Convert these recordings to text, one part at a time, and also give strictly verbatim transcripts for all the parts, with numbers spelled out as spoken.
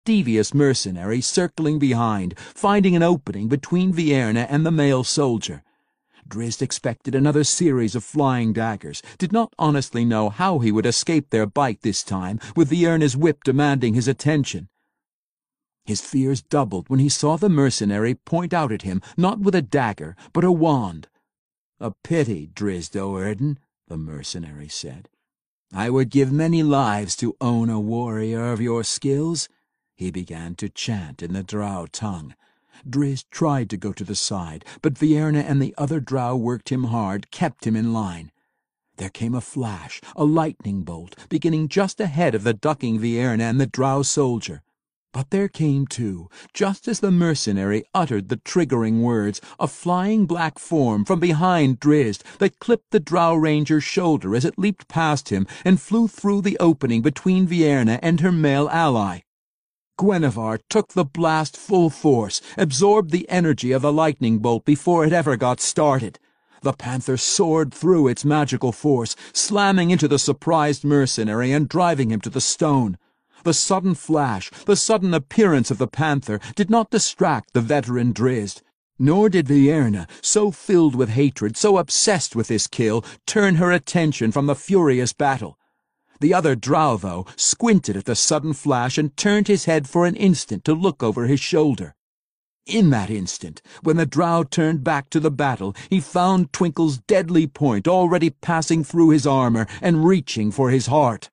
devious mercenary circling behind, finding an opening between Vienna and the male soldier. Drizzt expected another series of flying daggers, did not honestly know how he would escape their bite this time, with Vienna's whip demanding his attention. His fears doubled when he saw the mercenary point out at him, not with a dagger, but a wand. "A pity, Drizzt Do'Urden," the mercenary said. "I would give many lives to own a warrior of your skills." He began to chant in the Drow tongue. Drizzt tried to go to the side, but Vienna and the other Drow worked him hard, kept him in line. There came a flash, a lightning bolt, beginning just ahead of the ducking Vienna and the Drow soldier. But there came, too, just as the mercenary uttered the triggering words, a flying black form from behind Drizzt that clipped the Drow ranger's shoulder as it leaped past him and flew through the opening between Vienna and her male ally. Gwenhwyvar took the blast full force, absorbed the energy of the lightning bolt before it ever got started. The panther soared through its magical force, slamming into the surprised mercenary and driving him to the stone. The sudden flash, the sudden appearance of the panther, did not distract the veteran Drizzt, nor did Vienna, so filled with hatred, so obsessed with this kill, turn her attention from the furious battle. The other Drow, though, squinted at the sudden flash and turned his head for an instant to look over his shoulder. In that instant, when the Drow turned back to the battle, he found Twinkle's deadly point already passing through his armor and reaching for his heart.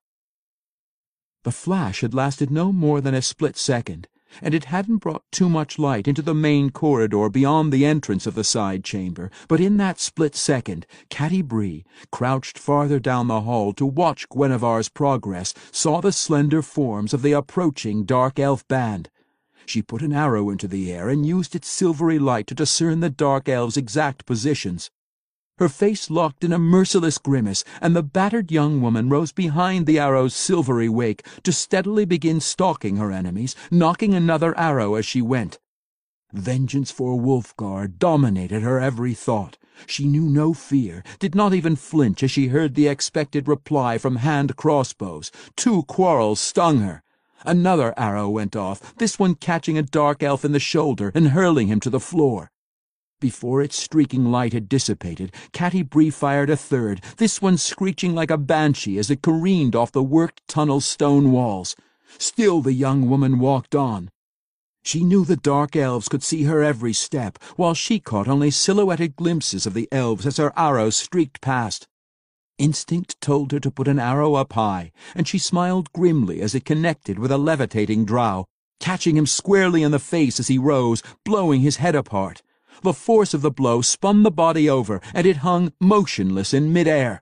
The flash had lasted no more than a split second, and it hadn't brought too much light into the main corridor beyond the entrance of the side chamber, but in that split second, Catti-brie, crouched farther down the hall to watch Gwenhwyvar's progress, saw the slender forms of the approaching dark elf band. She put an arrow into the air and used its silvery light to discern the dark elves' exact positions. Her face locked in a merciless grimace, and the battered young woman rose behind the arrow's silvery wake to steadily begin stalking her enemies, knocking another arrow as she went. Vengeance for Wulfgar dominated her every thought. She knew no fear, did not even flinch as she heard the expected reply from hand crossbows. Two quarrels stung her. Another arrow went off, this one catching a dark elf in the shoulder and hurling him to the floor. Before its streaking light had dissipated, Catti-brie fired a third, this one screeching like a banshee as it careened off the worked tunnel's stone walls. Still the young woman walked on. She knew the dark elves could see her every step, while she caught only silhouetted glimpses of the elves as her arrows streaked past. Instinct told her to put an arrow up high, and she smiled grimly as it connected with a levitating Drow, catching him squarely in the face as he rose, blowing his head apart. The force of the blow spun the body over, and it hung motionless in mid-air.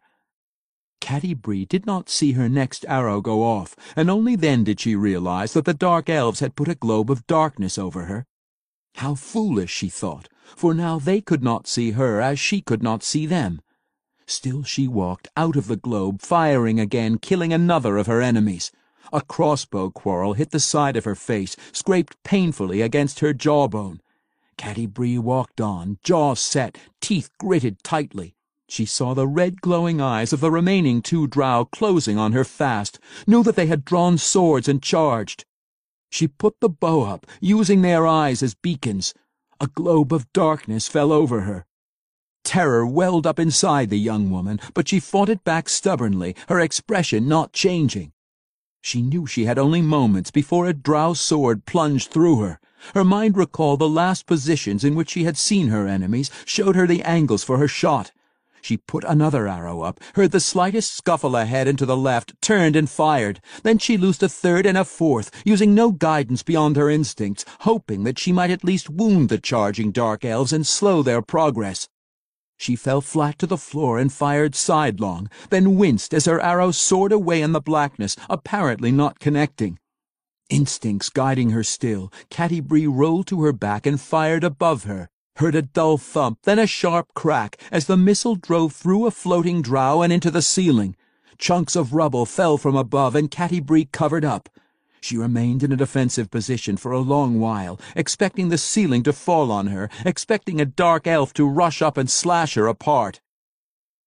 Catti-brie did not see her next arrow go off, and only then did she realize that the dark elves had put a globe of darkness over her. How foolish, she thought, for now they could not see her as she could not see them. Still she walked out of the globe, firing again, killing another of her enemies. A crossbow quarrel hit the side of her face, scraped painfully against her jawbone. Catti-brie walked on, jaws set, teeth gritted tightly. She saw the red glowing eyes of the remaining two Drow closing on her fast, knew that they had drawn swords and charged. She put the bow up, using their eyes as beacons. A globe of darkness fell over her. Terror welled up inside the young woman, but she fought it back stubbornly, her expression not changing. She knew she had only moments before a Drow sword plunged through her. Her mind recalled the last positions in which she had seen her enemies, showed her the angles for her shot. She put another arrow up, heard the slightest scuffle ahead and to the left, turned and fired. Then she loosed a third and a fourth, using no guidance beyond her instincts, hoping that she might at least wound the charging dark elves and slow their progress. She fell flat to the floor and fired sidelong, then winced as her arrow soared away in the blackness, apparently not connecting. Instincts guiding her still, Catti-brie rolled to her back and fired above her, heard a dull thump, then a sharp crack, as the missile drove through a floating Drow and into the ceiling. Chunks of rubble fell from above, and Catti-brie covered up. She remained in a defensive position for a long while, expecting the ceiling to fall on her, expecting a dark elf to rush up and slash her apart.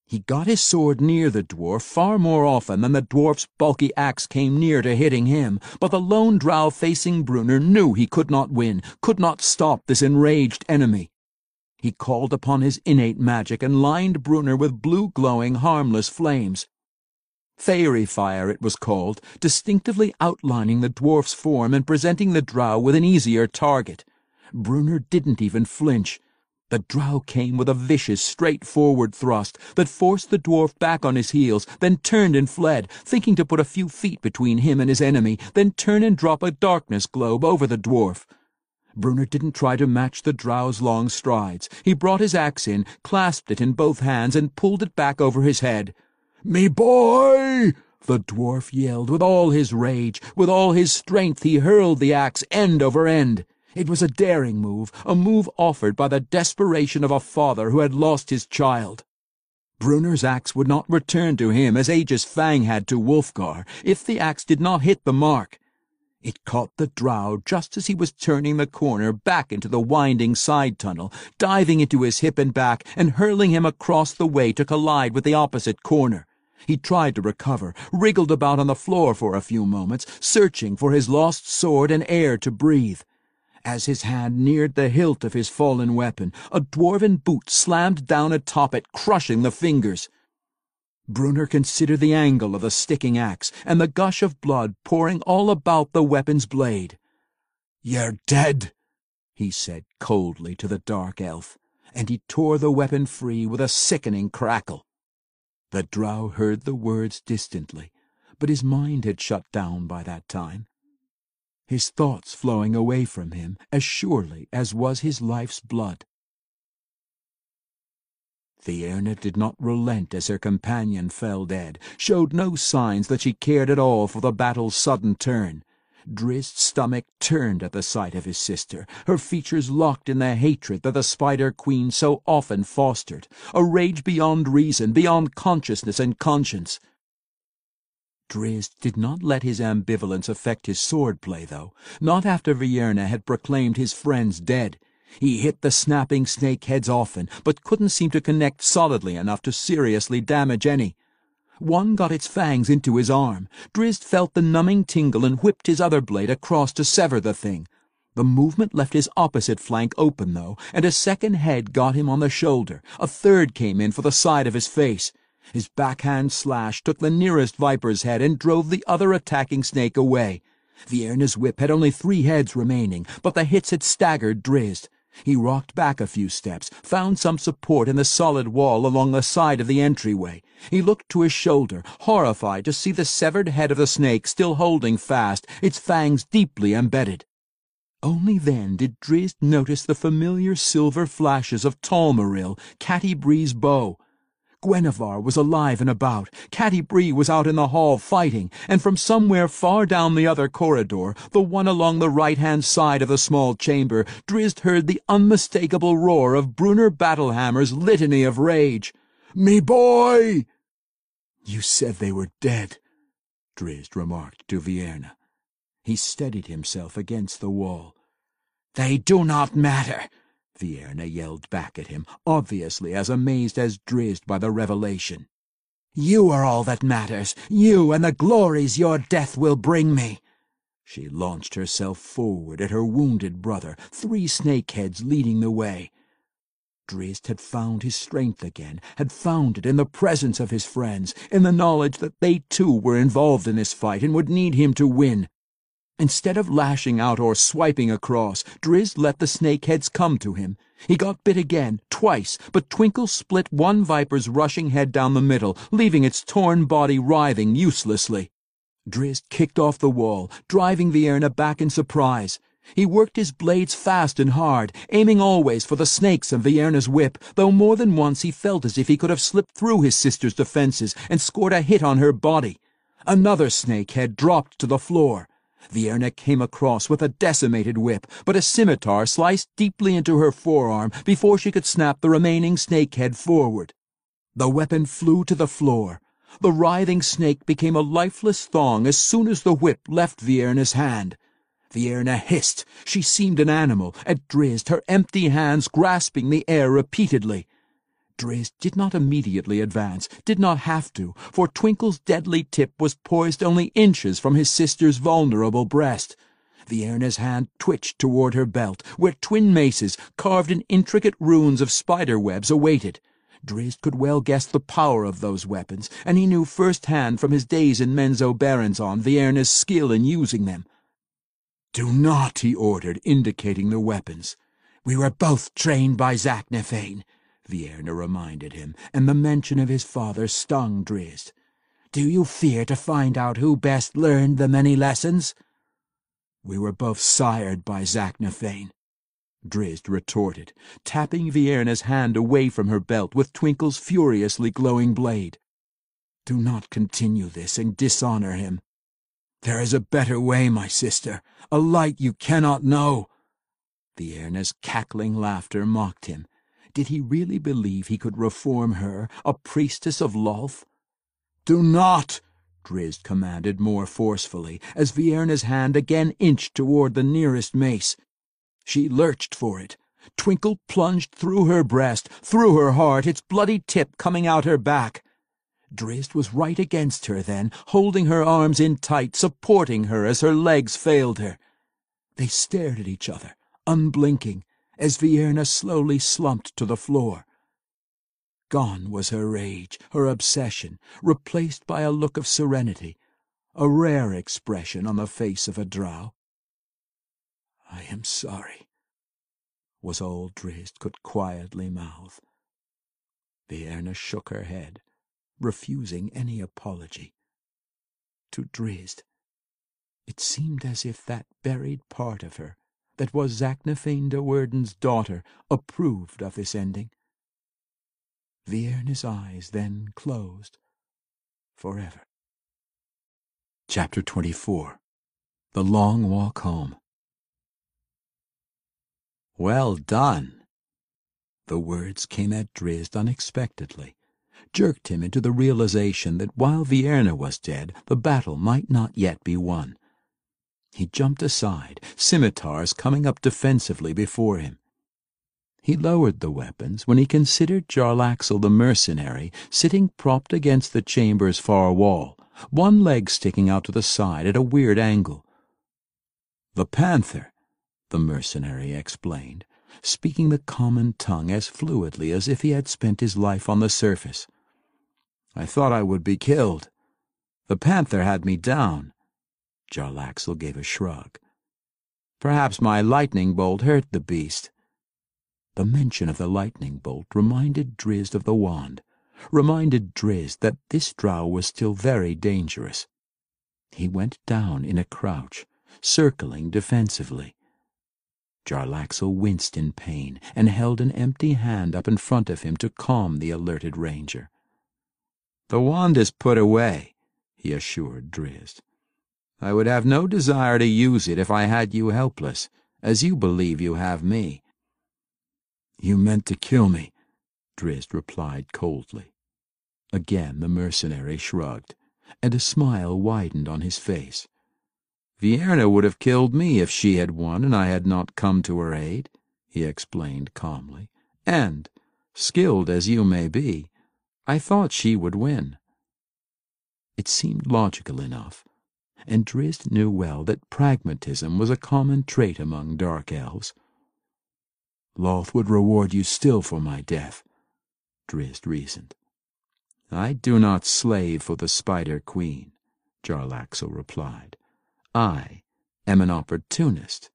He got his sword near the dwarf far more often than the dwarf's bulky axe came near to hitting him, but the lone drow facing Brunner knew he could not win, could not stop this enraged enemy. He called upon his innate magic and lined Brunner with blue-glowing, harmless flames. Fairy fire, it was called, distinctively outlining the dwarf's form and presenting the drow with an easier target. Brunner didn't even flinch. The drow came with a vicious, straightforward thrust that forced the dwarf back on his heels, then turned and fled, thinking to put a few feet between him and his enemy, then turn and drop a darkness globe over the dwarf. Brunner didn't try to match the drow's long strides. He brought his axe in, clasped it in both hands, and pulled it back over his head. "Me boy!" the dwarf yelled with all his rage. With all his strength he hurled the axe end over end. It was a daring move, a move offered by the desperation of a father who had lost his child. Brunner's axe would not return to him as Aegis Fang had to Wulfgar, if the axe did not hit the mark. It caught the drow just as he was turning the corner back into the winding side tunnel, diving into his hip and back and hurling him across the way to collide with the opposite corner. He tried to recover, wriggled about on the floor for a few moments, searching for his lost sword and air to breathe. As his hand neared the hilt of his fallen weapon, a dwarven boot slammed down atop it, crushing the fingers. Brunner considered the angle of the sticking axe and the gush of blood pouring all about the weapon's blade. "You're dead," he said coldly to the dark elf, and he tore the weapon free with a sickening crackle. The drow heard the words distantly, but his mind had shut down by that time, his thoughts flowing away from him as surely as was his life's blood. Fierna did not relent as her companion fell dead, showed no signs that she cared at all for the battle's sudden turn. Drizzt's stomach turned at the sight of his sister, her features locked in the hatred that the Spider Queen so often fostered, a rage beyond reason, beyond consciousness and conscience. Drizzt did not let his ambivalence affect his swordplay, though, not after Fierna had proclaimed his friends dead. He hit the snapping snake heads often, but couldn't seem to connect solidly enough to seriously damage any. One got its fangs into his arm. Drizzt felt the numbing tingle and whipped his other blade across to sever the thing. The movement left his opposite flank open, though, and a second head got him on the shoulder. A third came in for the side of his face. His backhand slash took the nearest viper's head and drove the other attacking snake away. Fierna's whip had only three heads remaining, but the hits had staggered Drizzt. He rocked back a few steps, found some support in the solid wall along the side of the entryway. He looked to his shoulder, horrified to see the severed head of the snake still holding fast, its fangs deeply embedded. Only then did Drizzt notice the familiar silver flashes of Talmaril, Catti-brie's bow. Gwenhwyvar was alive and about. Catti-brie was out in the hall fighting, and from somewhere far down the other corridor, the one along the right-hand side of the small chamber, Drizzt heard the unmistakable roar of Brunner Battlehammer's litany of rage. "Me boy!" "You said they were dead," Drizzt remarked to Fierna. He steadied himself against the wall. "They do not matter," Fierna yelled back at him, obviously as amazed as Drizzt by the revelation. "You are all that matters, you and the glories your death will bring me." She launched herself forward at her wounded brother, three snakeheads leading the way. Drizzt had found his strength again, had found it in the presence of his friends, in the knowledge that they too were involved in this fight and would need him to win. Instead of lashing out or swiping across, Drizzt let the snakeheads come to him. He got bit again, twice, but Twinkle split one viper's rushing head down the middle, leaving its torn body writhing uselessly. Drizzt kicked off the wall, driving Fierna back in surprise. He worked his blades fast and hard, aiming always for the snakes of Fierna's whip, though more than once he felt as if he could have slipped through his sister's defenses and scored a hit on her body. Another snakehead dropped to the floor. Fierna came across with a decimated whip, but a scimitar sliced deeply into her forearm before she could snap the remaining snakehead forward. The weapon flew to the floor. The writhing snake became a lifeless thong as soon as the whip left Fierna's hand. Fierna hissed. She seemed an animal, at Drizzt, her empty hands grasping the air repeatedly. Drizzt did not immediately advance, did not have to, for Twinkle's deadly tip was poised only inches from his sister's vulnerable breast. Vierna's hand twitched toward her belt, where twin maces, carved in intricate runes of spider webs, awaited. Drizzt could well guess the power of those weapons, and he knew first-hand from his days in Menzoberranzan Vierna's skill in using them. "Do not," he ordered, indicating the weapons. "We were both trained by Zaknafein," Vierna reminded him, and the mention of his father stung Drizzt. "Do you fear to find out who best learned the many lessons?" "We were both sired by Zaknafein," Drizzt retorted, tapping Vierna's hand away from her belt with Twinkle's furiously glowing blade. "Do not continue this and dishonor him. There is a better way, my sister, a light you cannot know." Vierna's cackling laughter mocked him. Did he really believe he could reform her, a priestess of Lolth? "Do not!" Drizzt commanded more forcefully, as Vierna's hand again inched toward the nearest mace. She lurched for it. Twinkle plunged through her breast, through her heart, its bloody tip coming out her back. Drizzt was right against her then, holding her arms in tight, supporting her as her legs failed her. They stared at each other, unblinking, as Vierna slowly slumped to the floor. Gone was her rage, her obsession, replaced by a look of serenity, a rare expression on the face of a drow. "I am sorry," was all Drizzt could quietly mouth. Vierna shook her head, refusing any apology. To Drizzt, it seemed as if that buried part of her, that was Zaknafein de Werden's daughter, approved of this ending. Vierna's eyes then closed forever. Chapter twenty-four. The Long Walk Home. "Well done." The words came at Drizzt unexpectedly, jerked him into the realization that while Vierna was dead, the battle might not yet be won. He jumped aside, scimitars coming up defensively before him. He lowered the weapons when he considered Jarlaxle the mercenary sitting propped against the chamber's far wall, one leg sticking out to the side at a weird angle. "The panther," the mercenary explained, speaking the common tongue as fluidly as if he had spent his life on the surface. "I thought I would be killed. The panther had me down." Jarlaxle gave a shrug. "Perhaps my lightning bolt hurt the beast." The mention of the lightning bolt reminded Drizzt of the wand, reminded Drizzt that this drow was still very dangerous. He went down in a crouch, circling defensively. Jarlaxle winced in pain and held an empty hand up in front of him to calm the alerted ranger. "The wand is put away," he assured Drizzt. "I would have no desire to use it if I had you helpless, as you believe you have me." "You meant to kill me," Drizzt replied coldly. Again the mercenary shrugged, and a smile widened on his face. "Vierna would have killed me if she had won and I had not come to her aid," he explained calmly. "And, skilled as you may be, I thought she would win." It seemed logical enough, and Drizzt knew well that pragmatism was a common trait among dark elves. "Lolth would reward you still for my death," Drizzt reasoned. "I do not slave for the Spider Queen," Jarlaxle replied. "I am an opportunist."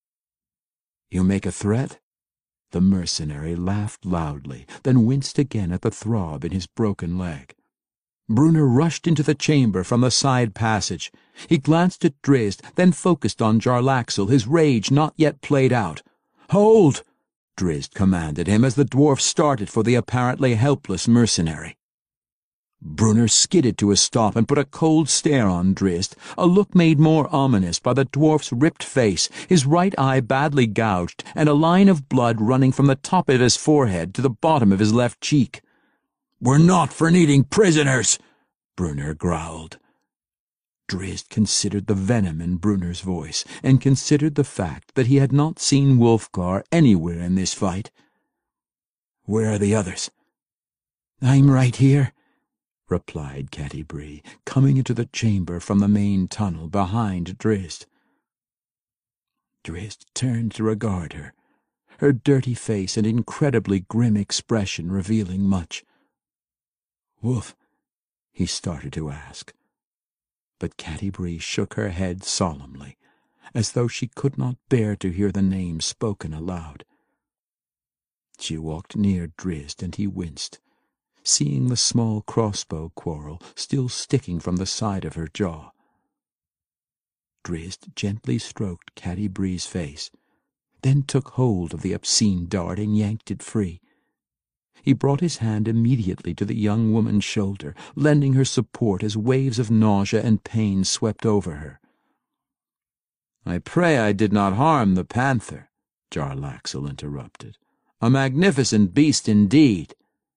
"You make a threat?" The mercenary laughed loudly, then winced again at the throb in his broken leg. Brunner rushed into the chamber from the side passage. He glanced at Drizzt, then focused on Jarlaxle, his rage not yet played out. "Hold!" Drizzt commanded him as the dwarf started for the apparently helpless mercenary. Brunner skidded to a stop and put a cold stare on Drizzt, a look made more ominous by the dwarf's ripped face, his right eye badly gouged, and a line of blood running from the top of his forehead to the bottom of his left cheek. "We're not for needing prisoners," Brunner growled. Drizzt considered the venom in Brunner's voice, and considered the fact that he had not seen Wulfgar anywhere in this fight. "Where are the others?" I'm right here, replied Catti-brie, coming into the chamber from the main tunnel behind Drizzt. Drizzt turned to regard her, her dirty face and incredibly grim expression revealing much. "Wolf," he started to ask, but Catti-brie shook her head solemnly, as though she could not bear to hear the name spoken aloud. She walked near Drizzt, and he winced, seeing the small crossbow quarrel still sticking from the side of her jaw. Drizzt gently stroked Catti-brie's face, then took hold of the obscene dart and yanked it free. He brought his hand immediately to the young woman's shoulder, lending her support as waves of nausea and pain swept over her. "I pray I did not harm the panther," Jarlaxle interrupted. "A magnificent beast indeed."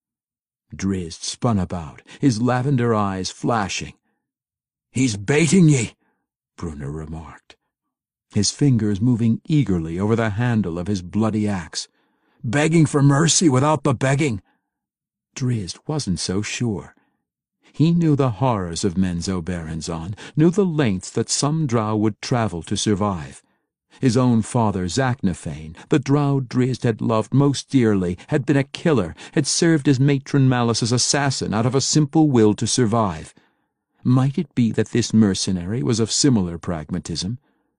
Drizzt spun about, his lavender eyes flashing. "He's baiting ye," Bruenor remarked, his fingers moving eagerly over the handle of his bloody axe. "Begging for mercy without the begging." Drizzt wasn't so sure. He knew the horrors of Menzoberranzan, knew the lengths that some drow would travel to survive. His own father, Zaknafein, the drow Drizzt had loved most dearly, had been a killer, had served as Matron Malice's assassin out of a simple will to survive. Might it be that this mercenary was of similar pragmatism?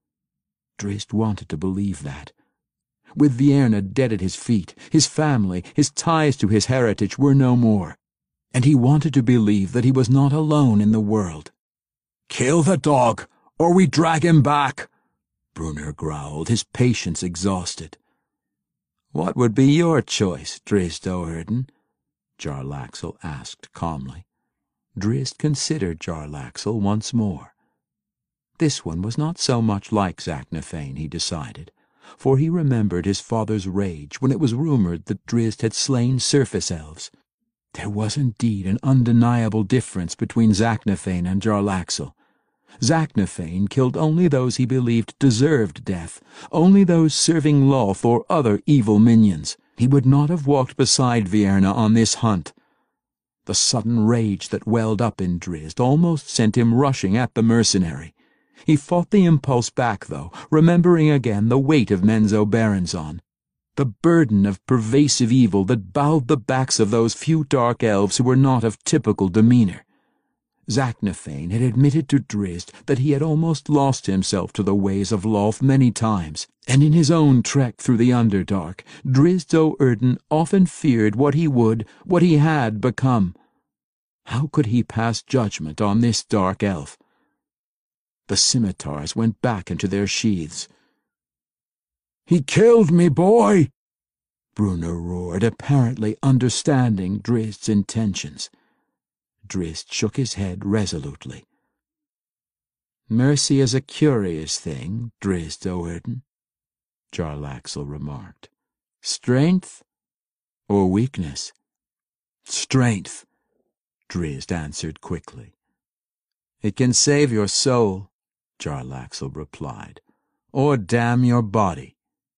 Drizzt wanted to believe that. With Vierna dead at his feet, his family, his ties to his heritage were no more, and he wanted to believe that he was not alone in the world. "Kill the dog, or we drag him back," Bruenor growled, his patience exhausted. "What would be your choice, Drizzt Do'Urden?" Jarlaxle asked calmly. Drizzt considered Jarlaxle once more. This one was not so much like Zaknafein, he decided, for he remembered his father's rage when it was rumored that Drizzt had slain surface elves. There was indeed an undeniable difference between Zaknafein and Jarlaxle. Zaknafein killed only those he believed deserved death, only those serving Lolth or other evil minions. He would not have walked beside Vierna on this hunt. The sudden rage that welled up in Drizzt almost sent him rushing at the mercenary. He fought the impulse back, though, remembering again the weight of Menzoberranzan, the burden of pervasive evil that bowed the backs of those few dark elves who were not of typical demeanor. Zaknafein had admitted to Drizzt that he had almost lost himself to the ways of Lolth many times, and in his own trek through the Underdark, Drizzt Do'Urden often feared what he would, what he had become. How could he pass judgment on this dark elf? The scimitars went back into their sheaths. "He killed me, boy!" Bruenor roared, apparently understanding Drizzt's intentions. Drizzt shook his head resolutely. "Mercy is a curious thing, Drizzt Do'Urden," Jarlaxle remarked. "Strength or weakness?" "Strength," Drizzt answered quickly. "It can save your soul," Jarlaxle replied, "or damn your body."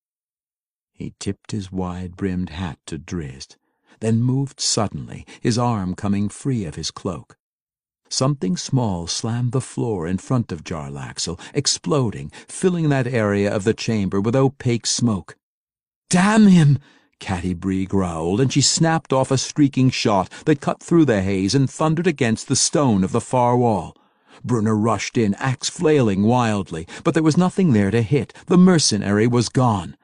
He tipped his wide-brimmed hat to Drizzt, then moved suddenly, his arm coming free of his cloak. Something small slammed the floor in front of Jarlaxle, exploding, filling that area of the chamber with opaque smoke. "Damn him!" Catti-brie growled, and she snapped off a streaking shot that cut through the haze and thundered against the stone of the far wall. Bruenor rushed in, axe flailing wildly, but there was nothing there to hit. The mercenary was gone.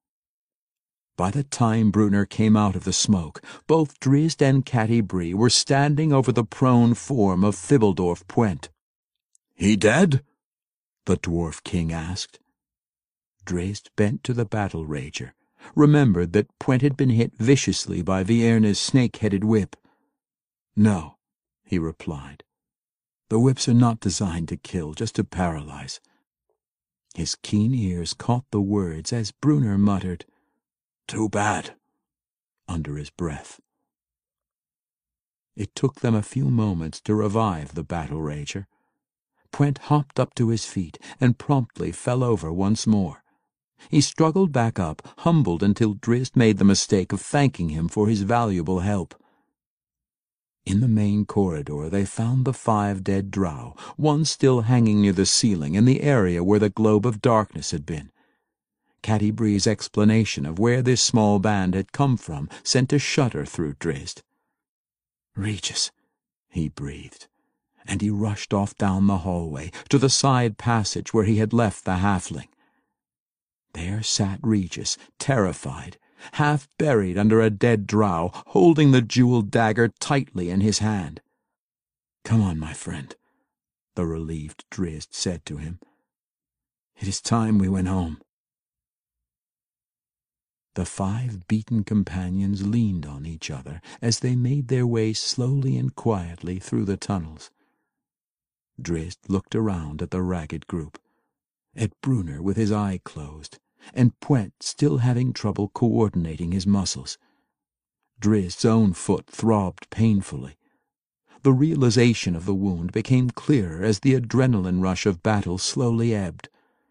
By the time Bruenor came out of the smoke, both Drizzt and Catti-brie were standing over the prone form of Thibildorf Pwent. "He dead?" the dwarf king asked. Drizzt bent to the battle rager, remembered that Pwent had been hit viciously by Vierna's snake-headed whip. "No," he replied. "The whips are not designed to kill, just to paralyze." His keen ears caught the words as Bruenor muttered, "Too bad," under his breath. It took them a few moments to revive the battle rager. Pwent hopped up to his feet and promptly fell over once more. He struggled back up, humbled until Drizzt made the mistake of thanking him for his valuable help. In the main corridor they found the five dead drow, one still hanging near the ceiling in the area where the globe of darkness had been. Catti-bree's explanation of where this small band had come from sent a shudder through Drizzt. "Regis," he breathed, and he rushed off down the hallway to the side passage where he had left the halfling. There sat Regis, terrified, half buried under a dead drow, holding the jeweled dagger tightly in his hand. "Come on, my friend," the relieved Drizzt said to him. "It is time we went home." The five beaten companions leaned on each other as they made their way slowly and quietly through the tunnels. Drizzt looked around at the ragged group, at Brunner with his eye closed, and Pwent still having trouble coordinating his muscles. Drizzt's own foot throbbed painfully. The realization of the wound became clearer as the adrenaline rush of battle slowly ebbed.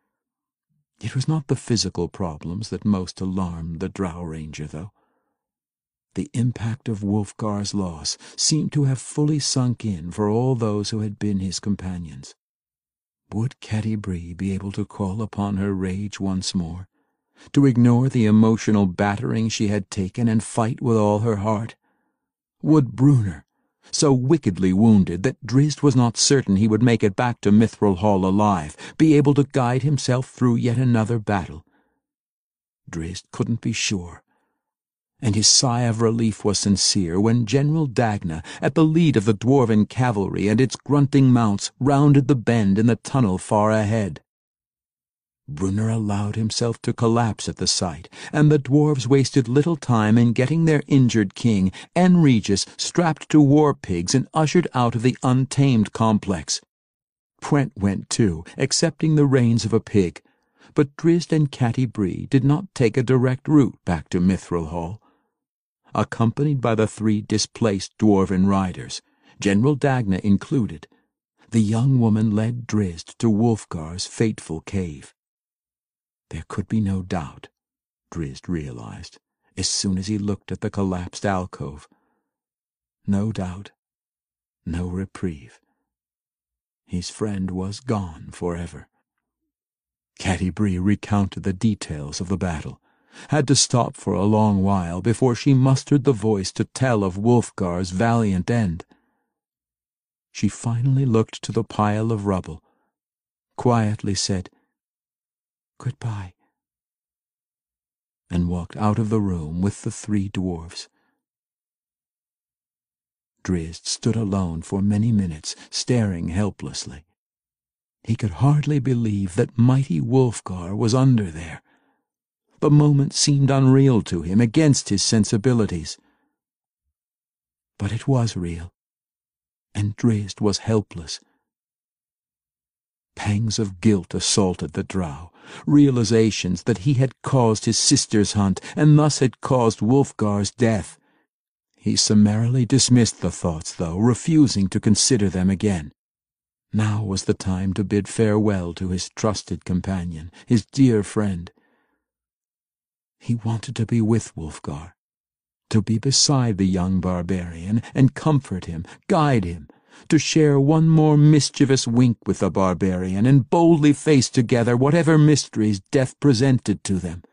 It was not the physical problems that most alarmed the Drow Ranger, though. The impact of Wulfgar's loss seemed to have fully sunk in for all those who had been his companions. Would Catti-bree be able to call upon her rage once more, to ignore the emotional battering she had taken and fight with all her heart? Would Brunner, so wickedly wounded that Drizzt was not certain he would make it back to Mithril Hall alive, be able to guide himself through yet another battle? Drizzt couldn't be sure, and his sigh of relief was sincere when General Dagna, at the lead of the dwarven cavalry and its grunting mounts, rounded the bend in the tunnel far ahead. Brunner allowed himself to collapse at the sight, and the dwarves wasted little time in getting their injured king and Regis strapped to war pigs and ushered out of the untamed complex. Pwent went too, accepting the reins of a pig, but Drizzt and Catti-bree did not take a direct route back to Mithril Hall. Accompanied by the three displaced dwarven riders, General Dagna included, the young woman led Drizzt to Wulfgar's fateful cave. There could be no doubt, Drizzt realized, as soon as he looked at the collapsed alcove. No doubt, no reprieve. His friend was gone forever. Catti-bree recounted the details of the battle, had to stop for a long while before she mustered the voice to tell of Wulfgar's valiant end. She finally looked to the pile of rubble, quietly said, "Goodbye," and walked out of the room with the three dwarves. Drizzt stood alone for many minutes, staring helplessly. He could hardly believe that mighty Wulfgar was under there. The moment seemed unreal to him, against his sensibilities. But it was real, and Drizzt was helpless. Pangs of guilt assaulted the drow, realizations that he had caused his sister's hunt and thus had caused Wulfgar's death. He summarily dismissed the thoughts, though, refusing to consider them again. Now was the time to bid farewell to his trusted companion, his dear friend. He wanted to be with Wulfgar, to be beside the young barbarian and comfort him, guide him, to share one more mischievous wink with the barbarian and boldly face together whatever mysteries death presented to them.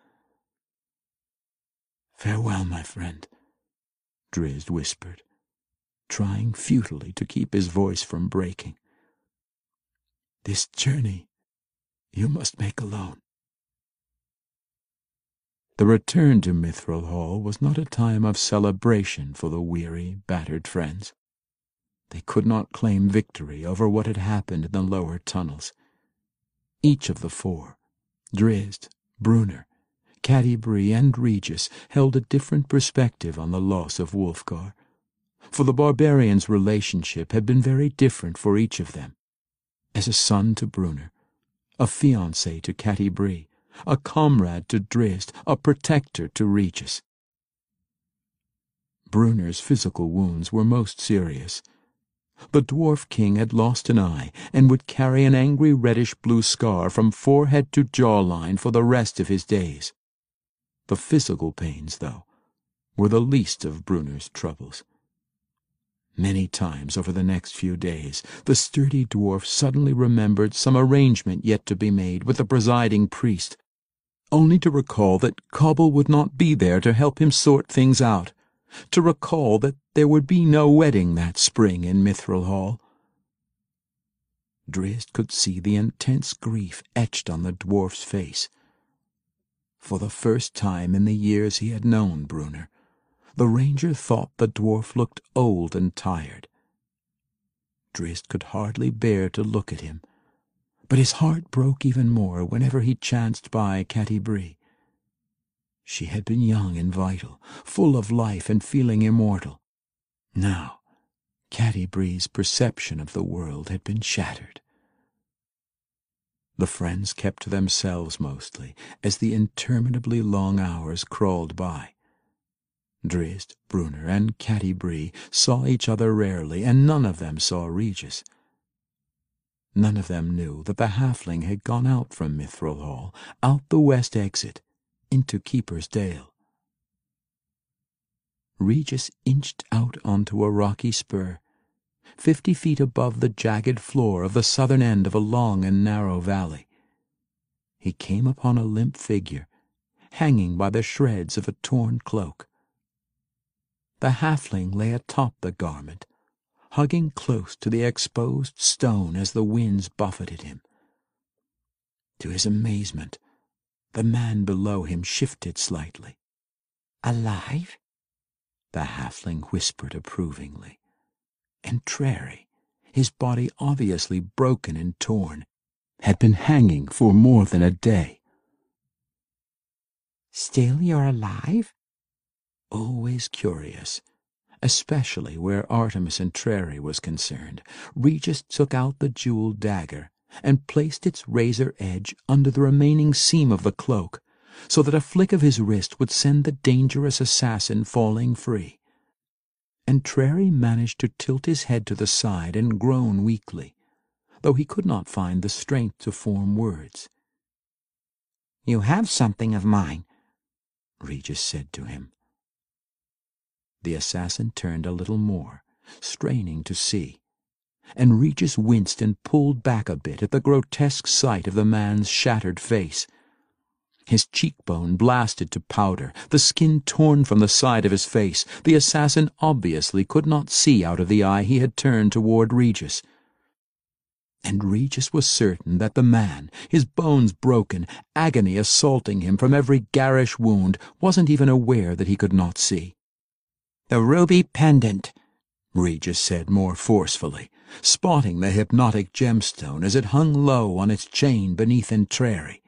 "Farewell, my friend," Drizzt whispered, trying futilely to keep his voice from breaking. "This journey you must make alone." The return to Mithril Hall was not a time of celebration for the weary, battered friends. They could not claim victory over what had happened in the lower tunnels. Each of the four, Drizzt, Brunner, Catti-bree, and Regis, held a different perspective on the loss of Wulfgar, for the barbarian's relationship had been very different for each of them. As a son to Brunner, a fiancé to Catti-bree, a comrade to Drizzt, a protector to Regis. Brunner's physical wounds were most serious. The dwarf king had lost an eye and would carry an angry reddish-blue scar from forehead to jawline for the rest of his days. The physical pains, though, were the least of Brunner's troubles. Many times over the next few days, the sturdy dwarf suddenly remembered some arrangement yet to be made with the presiding priest, only to recall that Cobble would not be there to help him sort things out, to recall that there would be no wedding that spring in Mithril Hall. Drizzt could see the intense grief etched on the dwarf's face. For the first time in the years he had known Bruenor, the ranger thought the dwarf looked old and tired. Drizzt could hardly bear to look at him, but his heart broke even more whenever he chanced by Catti-brie. She had been young and vital, full of life and feeling immortal. Now, Catti-brie's perception of the world had been shattered. The friends kept to themselves mostly, as the interminably long hours crawled by. Drizzt, Bruenor, and Catti-brie saw each other rarely, and none of them saw Regis. None of them knew that the halfling had gone out from Mithril Hall, out the west exit, into Keeper's Dale. Regis inched out onto a rocky spur, fifty feet above the jagged floor of the southern end of a long and narrow valley. He came upon a limp figure, hanging by the shreds of a torn cloak. The halfling lay atop the garment, hugging close to the exposed stone as the winds buffeted him. To his amazement, the man below him shifted slightly. "Alive?" the halfling whispered approvingly. And Trary, his body obviously broken and torn, had been hanging for more than a day. "Still you're alive?" Always curious, especially where Artemis and Trary was concerned, Regis took out the jeweled dagger and placed its razor edge under the remaining seam of the cloak, so that a flick of his wrist would send the dangerous assassin falling free. And Trary managed to tilt his head to the side and groan weakly, though he could not find the strength to form words. "You have something of mine," Regis said to him. The assassin turned a little more, straining to see, and Regis winced and pulled back a bit at the grotesque sight of the man's shattered face. His cheekbone blasted to powder, the skin torn from the side of his face. The assassin obviously could not see out of the eye he had turned toward Regis. And Regis was certain that the man, his bones broken, agony assaulting him from every garish wound, wasn't even aware that he could not see. "The ruby pendant," Regis said more forcefully, spotting the hypnotic gemstone as it hung low on its chain beneath Entrary.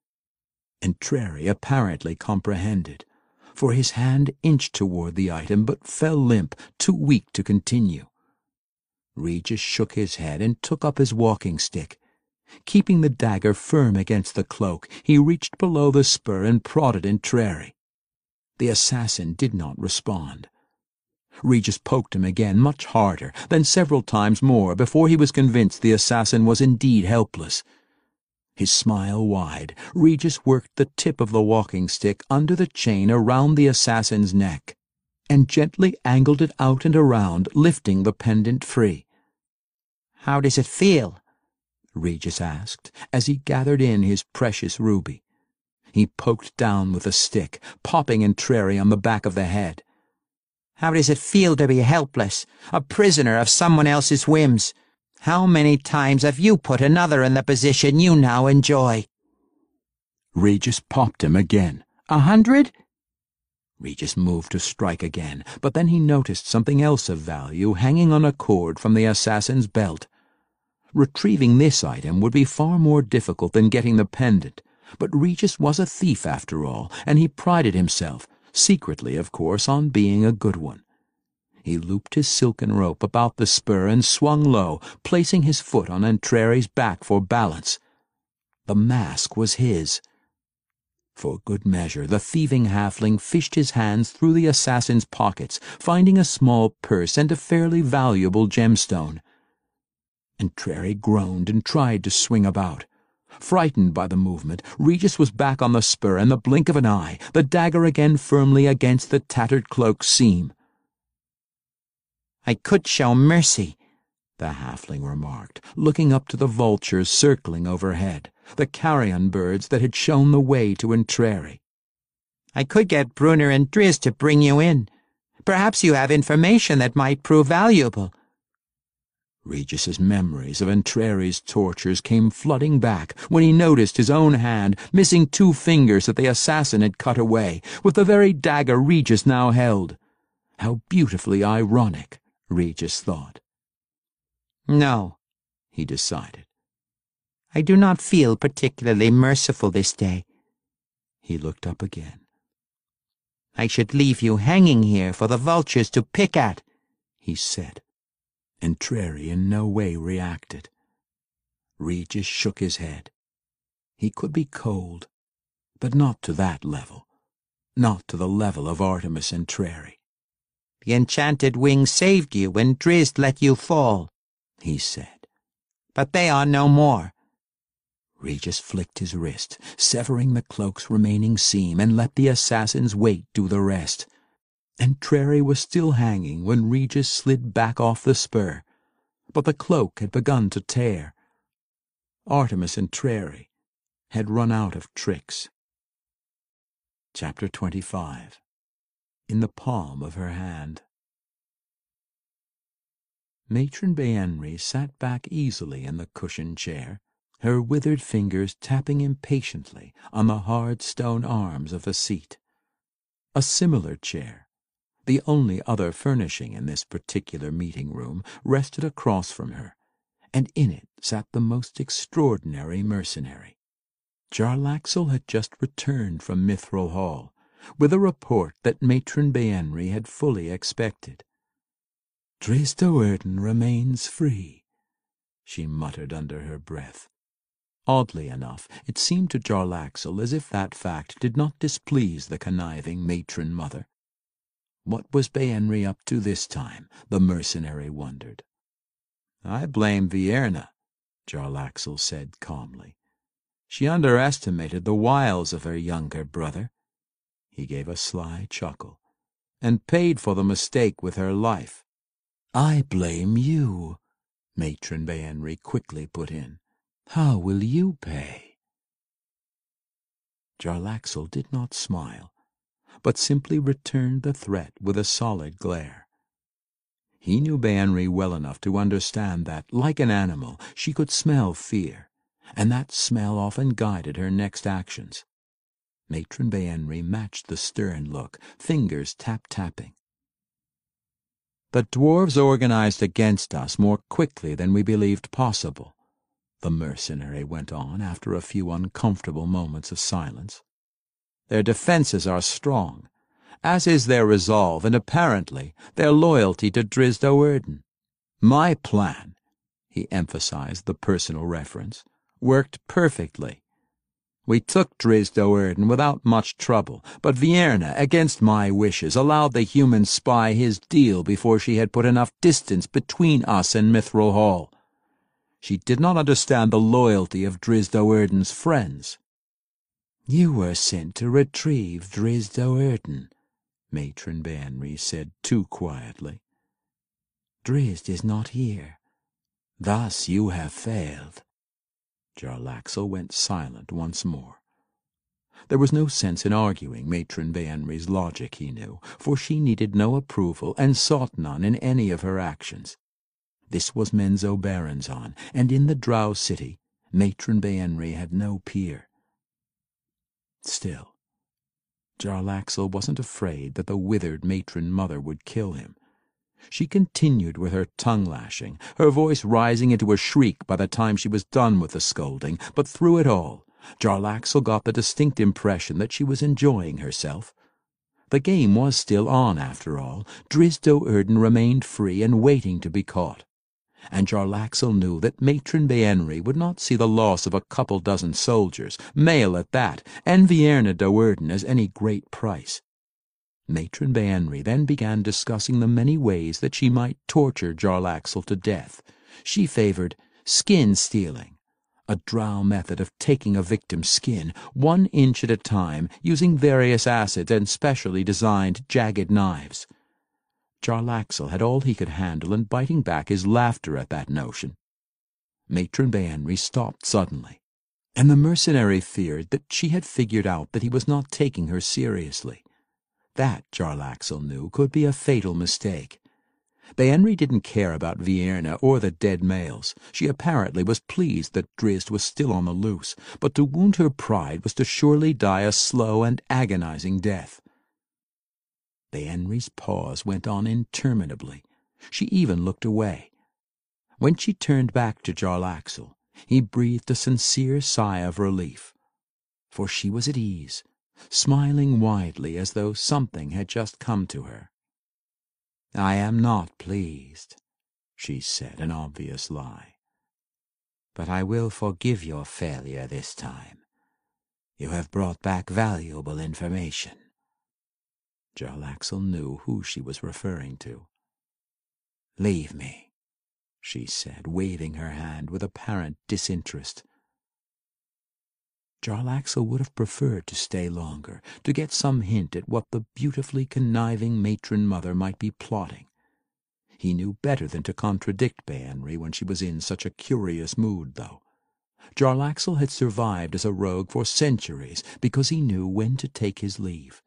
Entrary apparently comprehended, for his hand inched toward the item but fell limp, too weak to continue. Regis shook his head and took up his walking stick. Keeping the dagger firm against the cloak, he reached below the spur and prodded Entrary. The assassin did not respond. Regis poked him again, much harder, then several times more, before he was convinced the assassin was indeed helpless. His smile wide, Regis worked the tip of the walking stick under the chain around the assassin's neck, and gently angled it out and around, lifting the pendant free. "How does it feel?" Regis asked, as he gathered in his precious ruby. He poked down with the stick, popping Entrary on the back of the head. "How does it feel to be helpless, a prisoner of someone else's whims? How many times have you put another in the position you now enjoy?" Regis popped him again. "A hundred?" Regis moved to strike again, but then he noticed something else of value hanging on a cord from the assassin's belt. Retrieving this item would be far more difficult than getting the pendant, but Regis was a thief after all, and he prided himself, secretly of course, on being a good one. He looped his silken rope about the spur and swung low, placing his foot on Entrary's back for balance. The mask was his. For good measure, the thieving halfling fished his hands through the assassin's pockets, finding a small purse and a fairly valuable gemstone. Entrary groaned and tried to swing about. Frightened by the movement, Regis was back on the spur in the blink of an eye, the dagger again firmly against the tattered cloak's seam. I could show mercy, the halfling remarked, looking up to the vultures circling overhead, the carrion birds that had shown the way to Entreri. I could get Brunner and Drizzt to bring you in. Perhaps you have information that might prove valuable. Regis's memories of Entreri's tortures came flooding back when he noticed his own hand missing two fingers that the assassin had cut away, with the very dagger Regis now held. How beautifully ironic, Regis thought. No, he decided. I do not feel particularly merciful this day. He looked up again. I should leave you hanging here for the vultures to pick at, he said. Entreri in no way reacted. Regis shook his head. He could be cold, but not to that level. Not to the level of Artemis Entreri. The enchanted wing saved you when Drizzt let you fall, he said. But they are no more. Regis flicked his wrist, severing the cloak's remaining seam, and let the assassin's weight do the rest. Entreri was still hanging when Regis slid back off the spur, but the cloak had begun to tear. Artemis Entreri had run out of tricks. Chapter twenty-five. In the palm of her hand. Matron Behenry sat back easily in the cushioned chair, her withered fingers tapping impatiently on the hard stone arms of a seat. A similar chair, the only other furnishing in this particular meeting-room, rested across from her, and in it sat the most extraordinary mercenary. Jarlaxle had just returned from Mithril Hall, with a report that Matron Behenry had fully expected. "Drizzt Do'Urden remains free," she muttered under her breath. Oddly enough, it seemed to Jarlaxle as if that fact did not displease the conniving matron mother. What was Behenry up to this time, the mercenary wondered. "I blame Vierna," Jarlaxle said calmly. "She underestimated the wiles of her younger brother." He gave a sly chuckle, "and paid for the mistake with her life." "I blame you," Matron Behenry quickly put in. "How will you pay?" Jarlaxle did not smile, but simply returned the threat with a solid glare. He knew Behenry well enough to understand that, like an animal, she could smell fear, and that smell often guided her next actions. Matron Behenry matched the stern look, fingers tap-tapping. "The dwarves organized against us more quickly than we believed possible," the mercenary went on after a few uncomfortable moments of silence. "Their defenses are strong, as is their resolve and apparently their loyalty to Drizzt Do'Urden. My plan," he emphasized the personal reference, "worked perfectly. We took Drizzt Do'Urden without much trouble, but Vierna, against my wishes, allowed the human spy his deal before she had put enough distance between us and Mithril Hall. She did not understand the loyalty of Drizzt Do'Urden's friends." "You were sent to retrieve Drizzt Do'Urden," Matron Behenry said too quietly. "Drizzt is not here. Thus you have failed." Jarlaxle went silent once more. There was no sense in arguing Matron Behenry's logic, he knew, for she needed no approval and sought none in any of her actions. This was Menzoberranzan, and in the Drow city, Matron Behenry had no peer. Still, Jarlaxle wasn't afraid that the withered matron mother would kill him. She continued with her tongue-lashing, her voice rising into a shriek by the time she was done with the scolding, but through it all, Jarlaxle got the distinct impression that she was enjoying herself. The game was still on, after all. Drizzt Do'Urden remained free and waiting to be caught. And Jarlaxle knew that Matron Behenry would not see the loss of a couple dozen soldiers, male at that, and Vierna Do'Urden as any great price. Matron Behenry then began discussing the many ways that she might torture Jarlaxle to death. She favored skin-stealing, a drow method of taking a victim's skin, one inch at a time, using various acids and specially designed jagged knives. Jarlaxle had all he could handle in biting back his laughter at that notion. Matron Behenry stopped suddenly, and the mercenary feared that she had figured out that he was not taking her seriously. That, Jarlaxle knew, could be a fatal mistake. Behenry didn't care about Vienna or the dead males. She apparently was pleased that Drizzt was still on the loose, but to wound her pride was to surely die a slow and agonizing death. Behenry's pause went on interminably. She even looked away. When she turned back to Jarlaxle, he breathed a sincere sigh of relief, for she was at ease, smiling widely as though something had just come to her. "I am not pleased," she said, an obvious lie. "But I will forgive your failure this time. You have brought back valuable information." Jarlaxle knew who she was referring to. "Leave me," she said, waving her hand with apparent disinterest. Jarlaxle would have preferred to stay longer, to get some hint at what the beautifully conniving matron mother might be plotting. He knew better than to contradict Behenry when she was in such a curious mood, though. Jarlaxle had survived as a rogue for centuries because he knew when to take his leave.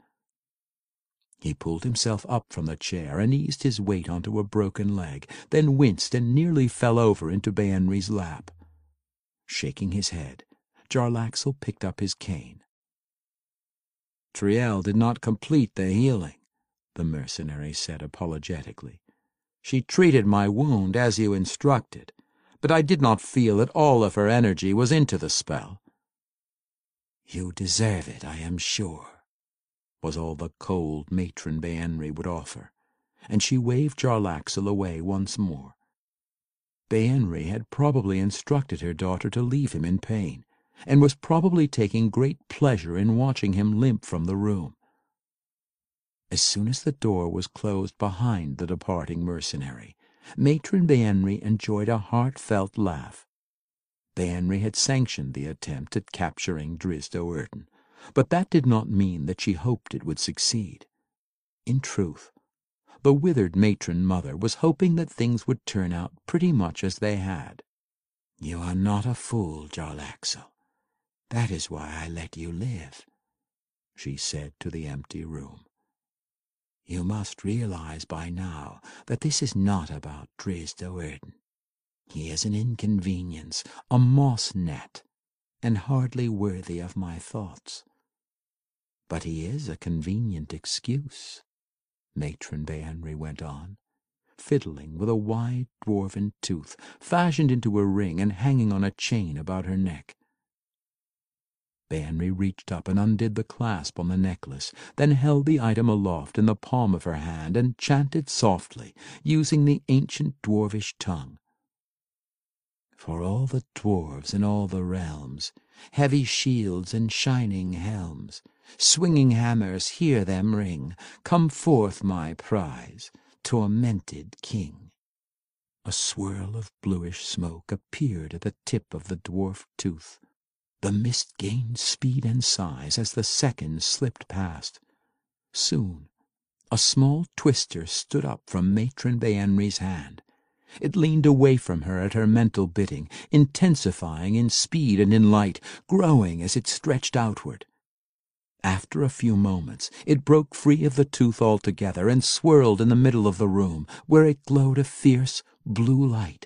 He pulled himself up from the chair and eased his weight onto a broken leg, then winced and nearly fell over into Behenry's lap. Shaking his head, Jarlaxle picked up his cane. "Triel did not complete the healing," the mercenary said apologetically. "She treated my wound as you instructed, but I did not feel that all of her energy was into the spell." "You deserve it, I am sure," was all the cold matron Behenry would offer, and she waved Jarlaxle away once more. Behenry had probably instructed her daughter to leave him in pain, and was probably taking great pleasure in watching him limp from the room. As soon as the door was closed behind the departing mercenary, Matron Behenry enjoyed a heartfelt laugh. Behenry had sanctioned the attempt at capturing Drizzt Do'Urden, but that did not mean that she hoped it would succeed. In truth, the withered matron mother was hoping that things would turn out pretty much as they had. "You are not a fool, Jarlaxle. That is why I let you live," she said to the empty room. "You must realize by now that this is not about Drizzt Do'Urden. He is an inconvenience, a moss net, and hardly worthy of my thoughts. But he is a convenient excuse," Matron Behenry went on, fiddling with a wide dwarven tooth fashioned into a ring and hanging on a chain about her neck. Behenry reached up and undid the clasp on the necklace, then held the item aloft in the palm of her hand and chanted softly, using the ancient dwarvish tongue. "For all the dwarves in all the realms, heavy shields and shining helms, swinging hammers hear them ring, come forth my prize, tormented king." A swirl of bluish smoke appeared at the tip of the dwarf tooth. The mist gained speed and size as the seconds slipped past. Soon, a small twister stood up from Matron Behenry's hand. It leaned away from her at her mental bidding, intensifying in speed and in light, growing as it stretched outward. After a few moments, it broke free of the tooth altogether and swirled in the middle of the room, where it glowed a fierce blue light.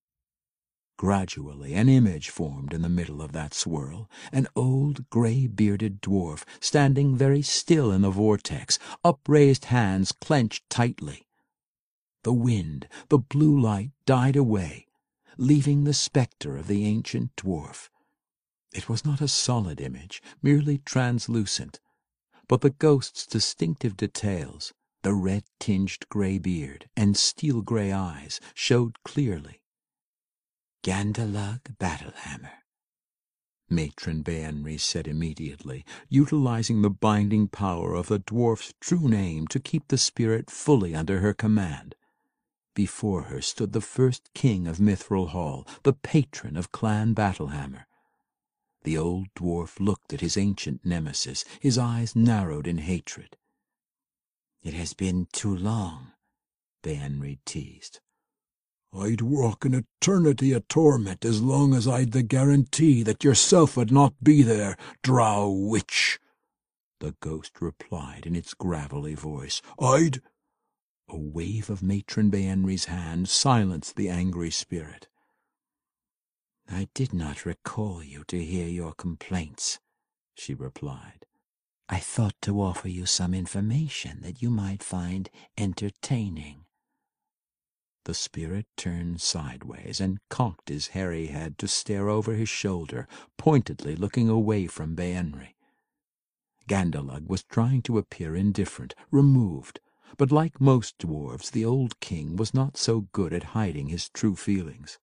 Gradually an image formed in the middle of that swirl, an old grey-bearded dwarf standing very still in the vortex, upraised hands clenched tightly. The wind, the blue light died away, leaving the spectre of the ancient dwarf. It was not a solid image, merely translucent, but the ghost's distinctive details, the red-tinged grey beard and steel-grey eyes, showed clearly. "Gandalug Battlehammer," Matron Behenry said immediately, utilizing the binding power of the dwarf's true name to keep the spirit fully under her command. Before her stood the first king of Mithril Hall, the patron of Clan Battlehammer. The old dwarf looked at his ancient nemesis, his eyes narrowed in hatred. "It has been too long," Be'enri teased. I'd walk an eternity of torment as long as I'd the guarantee that yourself would not be there, drow witch, the ghost replied in its gravelly voice. I'd— A wave of Matron Be'enri's hand silenced the angry spirit. I did not recall you to hear your complaints, she replied. I thought to offer you some information that you might find entertaining. The spirit turned sideways and cocked his hairy head to stare over his shoulder, pointedly looking away from Be'enri. Gandalug was trying to appear indifferent, removed, but like most dwarves, the old king was not so good at hiding his true feelings.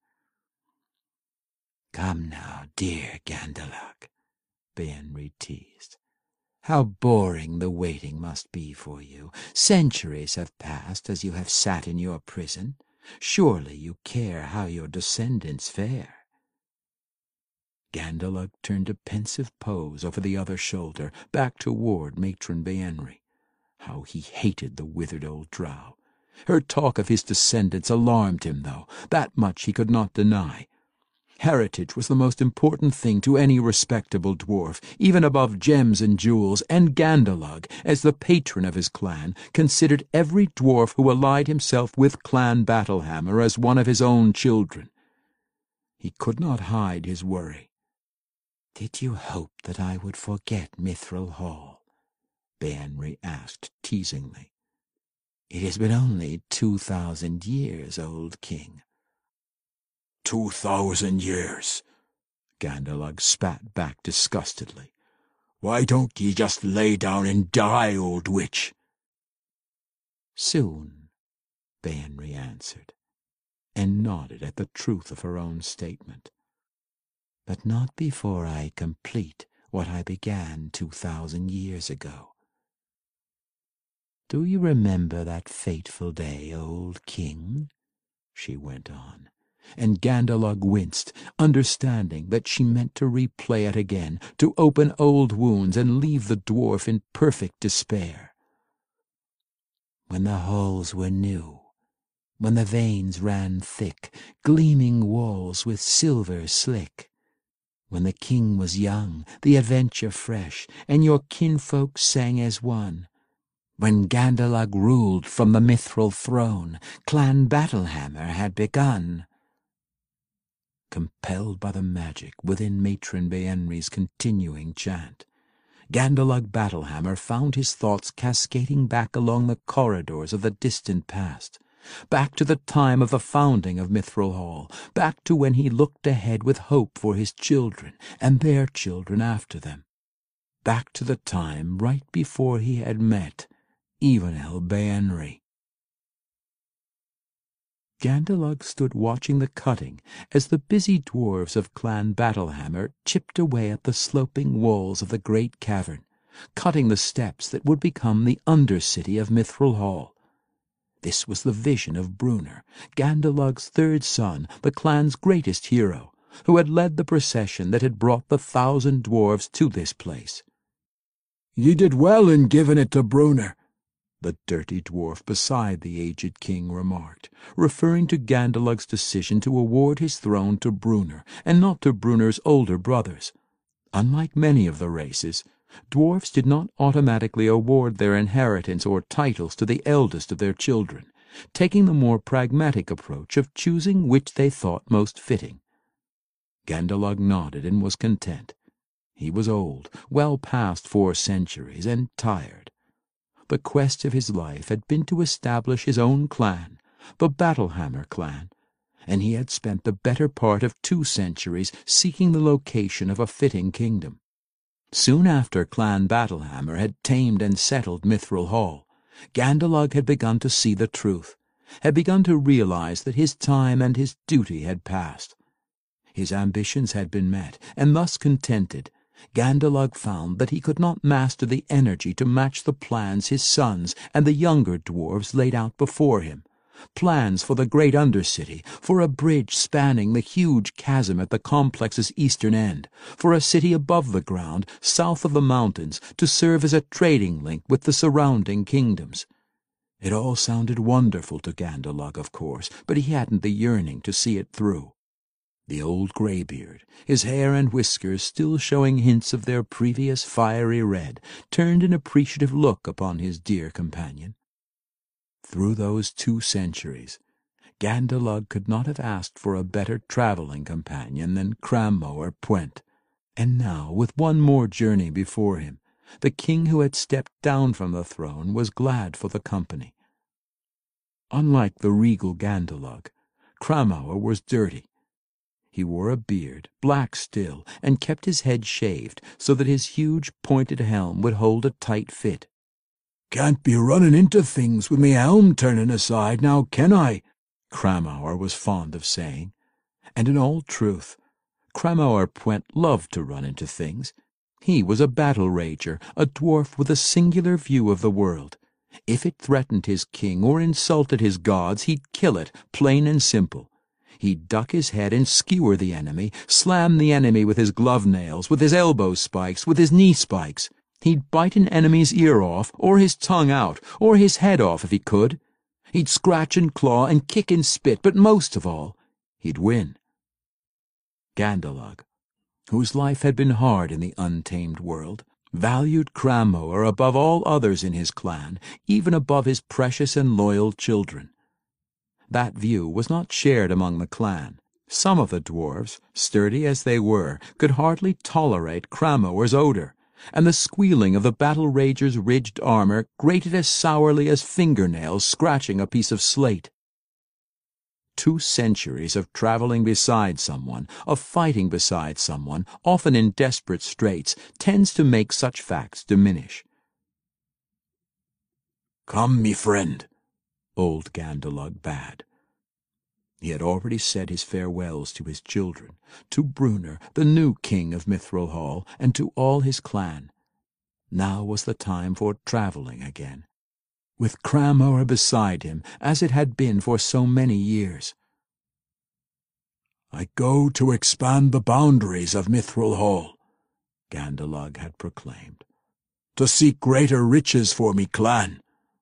Come now, dear Gandalug, Be'enri teased. How boring the waiting must be for you. Centuries have passed as you have sat in your prison. Surely you care how your descendants fare. Gandalug turned a pensive pose over the other shoulder, back toward Matron Be'enri. How he hated the withered old drow. Her talk of his descendants alarmed him, though. That much he could not deny. Heritage was the most important thing to any respectable dwarf, even above gems and jewels, and Gandalug, as the patron of his clan, considered every dwarf who allied himself with Clan Battlehammer as one of his own children. He could not hide his worry. Did you hope that I would forget Mithril Hall? Be'enri asked teasingly. It has been only two thousand years, old king. Two thousand years, Gandalug spat back disgustedly. Why don't ye just lay down and die, old witch? Soon, Be'enri answered, and nodded at the truth of her own statement. But not before I complete what I began two thousand years ago. Do you remember that fateful day, old king? She went on, and Gandalug winced, understanding that she meant to replay it again, to open old wounds and leave the dwarf in perfect despair. When the halls were new, when the veins ran thick, gleaming walls with silver slick, when the king was young, the adventure fresh, and your kinfolk sang as one, when Gandalug ruled from the Mithril throne, Clan Battlehammer had begun. Compelled by the magic within Matron Be'enri's continuing chant, Gandalug Battlehammer found his thoughts cascading back along the corridors of the distant past, back to the time of the founding of Mithril Hall, back to when he looked ahead with hope for his children and their children after them, back to the time right before he had met Evenel Be'enri. Gandalug stood watching the cutting as the busy dwarves of Clan Battlehammer chipped away at the sloping walls of the great cavern, cutting the steps that would become the Undercity of Mithril Hall. This was the vision of Bruenor, Gandalug's third son, the clan's greatest hero, who had led the procession that had brought the thousand dwarves to this place. Ye did well in giving it to Bruenor, the dirty dwarf beside the aged king remarked, referring to Gandalug's decision to award his throne to Bruenor, and not to Bruenor's older brothers. Unlike many of the races, dwarfs did not automatically award their inheritance or titles to the eldest of their children, taking the more pragmatic approach of choosing which they thought most fitting. Gandalug nodded and was content. He was old, well past four centuries, and tired. The quest of his life had been to establish his own clan, the Battlehammer clan, and he had spent the better part of two centuries seeking the location of a fitting kingdom. Soon after Clan Battlehammer had tamed and settled Mithril Hall, Gandalug had begun to see the truth, had begun to realize that his time and his duty had passed. His ambitions had been met, and thus contented, Gandalug found that he could not master the energy to match the plans his sons and the younger dwarves laid out before him, plans for the great Undercity, for a bridge spanning the huge chasm at the complex's eastern end, for a city above the ground, south of the mountains, to serve as a trading link with the surrounding kingdoms. It all sounded wonderful to Gandalug, of course, but he hadn't the yearning to see it through. The old greybeard, his hair and whiskers still showing hints of their previous fiery red, turned an appreciative look upon his dear companion. Through those two centuries, Gandalug could not have asked for a better travelling companion than Cranmo or Pwent, and now, with one more journey before him, the king who had stepped down from the throne was glad for the company. Unlike the regal Gandalug, Cranmower was dirty. He wore a beard, black still, and kept his head shaved so that his huge pointed helm would hold a tight fit. "Can't be running into things with me helm turning aside, now can I?" Cranmower was fond of saying. And in all truth, Cranmower Pwent loved to run into things. He was a battle rager, a dwarf with a singular view of the world. If it threatened his king or insulted his gods, he'd kill it, plain and simple. He'd duck his head and skewer the enemy, slam the enemy with his glove nails, with his elbow spikes, with his knee spikes. He'd bite an enemy's ear off, or his tongue out, or his head off if he could. He'd scratch and claw and kick and spit, but most of all, he'd win. Gandalug, whose life had been hard in the untamed world, valued Cranmower above all others in his clan, even above his precious and loyal children. That view was not shared among the clan. Some of the dwarves, sturdy as they were, could hardly tolerate Cranmower's odour, and the squealing of the battle rager's ridged armour grated as sourly as fingernails scratching a piece of slate. Two centuries of travelling beside someone, of fighting beside someone, often in desperate straits, tends to make such facts diminish. "Come, me friend," old Gandalug bade. He had already said his farewells to his children, to Bruenor, the new king of Mithril Hall, and to all his clan. Now was the time for travelling again, with Cranmower beside him, as it had been for so many years. "I go to expand the boundaries of Mithril Hall," Gandalug had proclaimed, "to seek greater riches for me clan."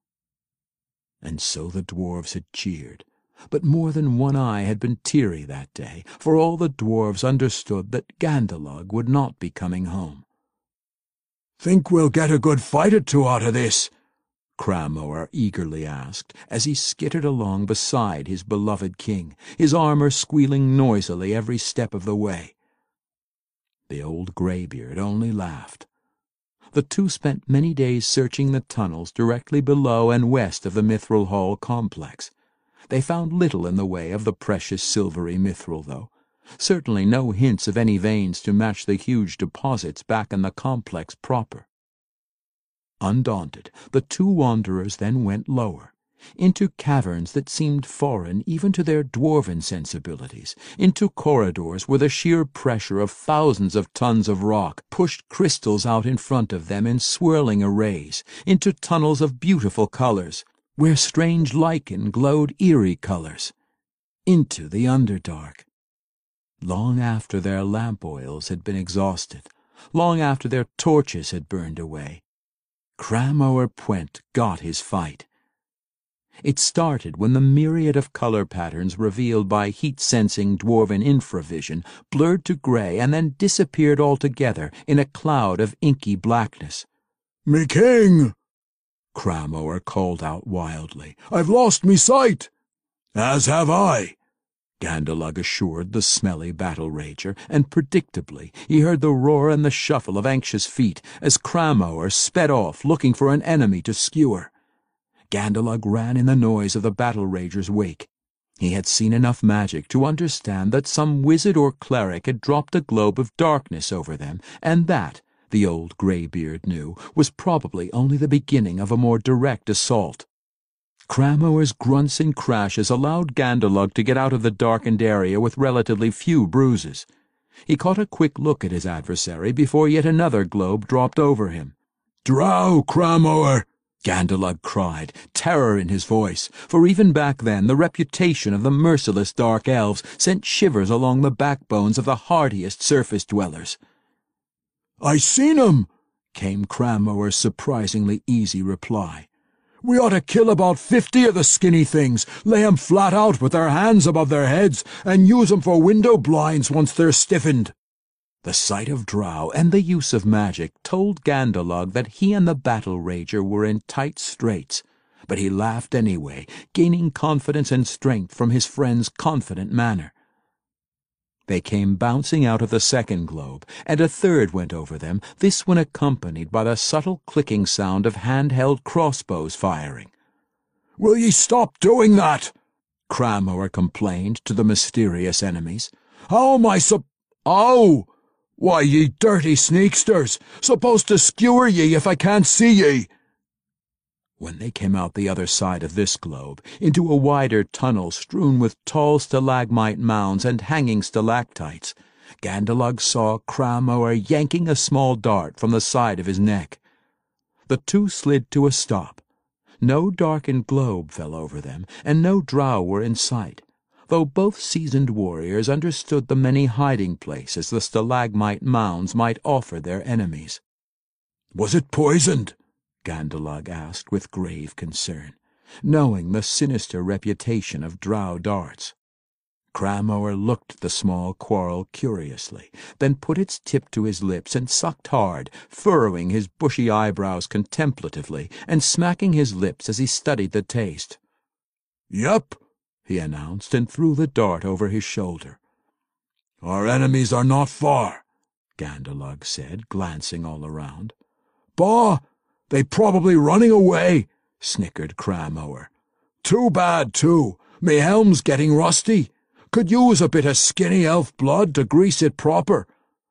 And so the dwarves had cheered, but more than one eye had been teary that day, for all the dwarves understood that Gandalug would not be coming home. "Think we'll get a good fight or two out of this?" Cranmower eagerly asked, as he skittered along beside his beloved king, his armour squealing noisily every step of the way. The old greybeard only laughed. The two spent many days searching the tunnels directly below and west of the Mithril Hall complex. They found little in the way of the precious silvery mithril, though. Certainly no hints of any veins to match the huge deposits back in the complex proper. Undaunted, the two wanderers then went lower, into caverns that seemed foreign even to their dwarven sensibilities, into corridors where the sheer pressure of thousands of tons of rock pushed crystals out in front of them in swirling arrays, into tunnels of beautiful colors, where strange lichen glowed eerie colors, into the Underdark. Long after their lamp oils had been exhausted, long after their torches had burned away, Cranmower Pwent got his fight. It started when the myriad of color patterns revealed by heat-sensing dwarven infravision blurred to grey and then disappeared altogether in a cloud of inky blackness. "Me king!" Cranmower called out wildly. "I've lost me sight!" "As have I," Gandalug assured the smelly battle rager, and predictably he heard the roar and the shuffle of anxious feet as Cranmower sped off looking for an enemy to skewer. Gandalug ran in the noise of the battle rager's wake. He had seen enough magic to understand that some wizard or cleric had dropped a globe of darkness over them, and that, the old greybeard knew, was probably only the beginning of a more direct assault. Cranmower's grunts and crashes allowed Gandalug to get out of the darkened area with relatively few bruises. He caught a quick look at his adversary before yet another globe dropped over him. "Drow, Cranmower!" Gandalug cried, terror in his voice, for even back then the reputation of the merciless dark elves sent shivers along the backbones of the hardiest surface dwellers. "I seen him," came Cranmower's surprisingly easy reply. We ought to kill about fifty of the skinny things, lay 'em flat out with their hands above their heads, and use 'em for window blinds once they're stiffened." The sight of Drow and the use of magic told Gandalug that he and the battle rager were in tight straits, but he laughed anyway, gaining confidence and strength from his friend's confident manner. They came bouncing out of the second globe, and a third went over them, this one accompanied by the subtle clicking sound of handheld crossbows firing. "Will ye stop doing that?" Cranmer complained to the mysterious enemies. "How am I sup— Oh! Why, ye dirty sneaksters, supposed to skewer ye if I can't see ye." When they came out the other side of this globe, into a wider tunnel strewn with tall stalagmite mounds and hanging stalactites, Gandalug saw Cranmer yanking a small dart from the side of his neck. The two slid to a stop. No darkened globe fell over them, and no drow were in sight, though both seasoned warriors understood the many hiding places the stalagmite mounds might offer their enemies. "Was it poisoned?" Gandalug asked with grave concern, knowing the sinister reputation of drow darts. Cranmer looked at the small quarrel curiously, then put its tip to his lips and sucked hard, furrowing his bushy eyebrows contemplatively and smacking his lips as he studied the taste. "Yep," he announced, and threw the dart over his shoulder. "Our enemies are not far," Gandalug said, glancing all around. "Bah! They probably running away," snickered Cranmer. "Too bad, too. Me helm's getting rusty. Could use a bit of skinny elf blood to grease it proper.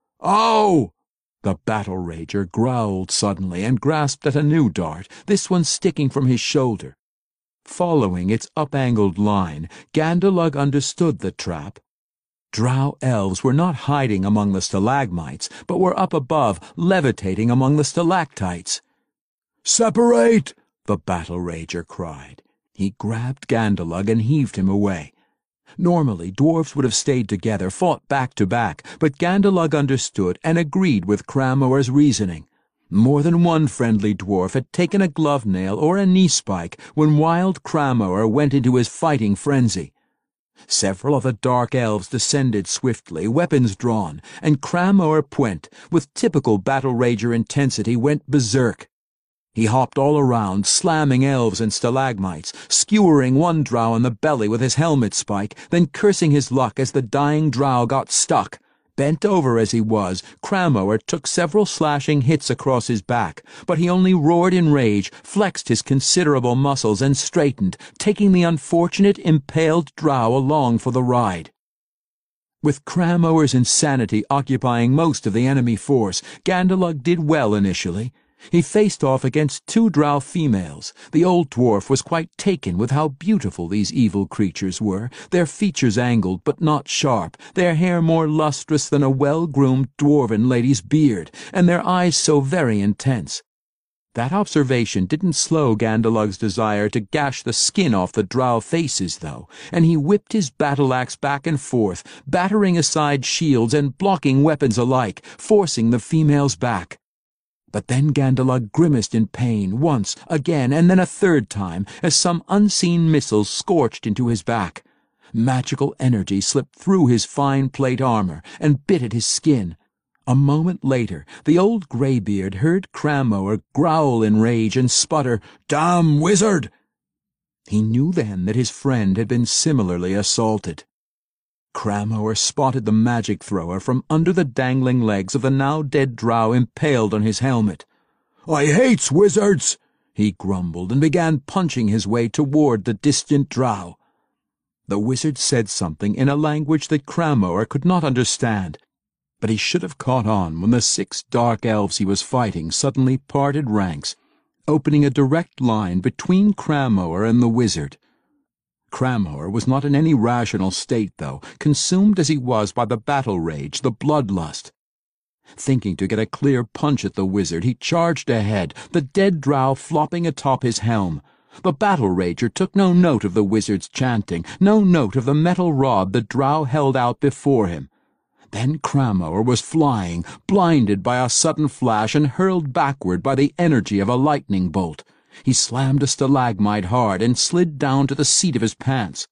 Ow!" The battle rager growled suddenly and grasped at a new dart, this one sticking from his shoulder. Following its up-angled line, Gandalug understood the trap. Drow elves were not hiding among the stalagmites, but were up above, levitating among the stalactites. "Separate!" the battle rager cried. He grabbed Gandalug and heaved him away. Normally, dwarves would have stayed together, fought back to back, but Gandalug understood and agreed with Cranmer's reasoning. More than one friendly dwarf had taken a glove nail or a knee spike when wild Cranmer went into his fighting frenzy. Several of the dark elves descended swiftly, weapons drawn, and Cranmer Puent, with typical battle rager intensity, went berserk. He hopped all around, slamming elves and stalagmites, skewering one drow in the belly with his helmet spike, then cursing his luck as the dying drow got stuck. Bent over as he was, Cranmer took several slashing hits across his back, but he only roared in rage, flexed his considerable muscles, and straightened, taking the unfortunate impaled drow along for the ride. With Cranmer's insanity occupying most of the enemy force, Gandalug did well initially. He faced off against two drow females. The old dwarf was quite taken with how beautiful these evil creatures were, their features angled but not sharp, their hair more lustrous than a well-groomed dwarven lady's beard, and their eyes so very intense. That observation didn't slow Gandalug's desire to gash the skin off the drow faces, though, and he whipped his battle-axe back and forth, battering aside shields and blocking weapons alike, forcing the females back. But then Gandalug grimaced in pain once, again, and then a third time, as some unseen missile scorched into his back. Magical energy slipped through his fine plate armor and bit at his skin. A moment later, the old greybeard heard Cranmer growl in rage and sputter, "Damn wizard!" He knew then that his friend had been similarly assaulted. Cranmer spotted the magic thrower from under the dangling legs of the now dead drow impaled on his helmet. "I hates wizards," he grumbled, and began punching his way toward the distant drow. The wizard said something in a language that Cranmer could not understand, but he should have caught on when the six dark elves he was fighting suddenly parted ranks, opening a direct line between Cranmer and the wizard. Cranmer was not in any rational state, though, consumed as he was by the battle rage, the bloodlust. Thinking to get a clear punch at the wizard, he charged ahead, the dead drow flopping atop his helm. The battle rager took no note of the wizard's chanting, no note of the metal rod the drow held out before him. Then Cranmer was flying, blinded by a sudden flash and hurled backward by the energy of a lightning bolt. He slammed a stalagmite hard and slid down to the seat of his pants.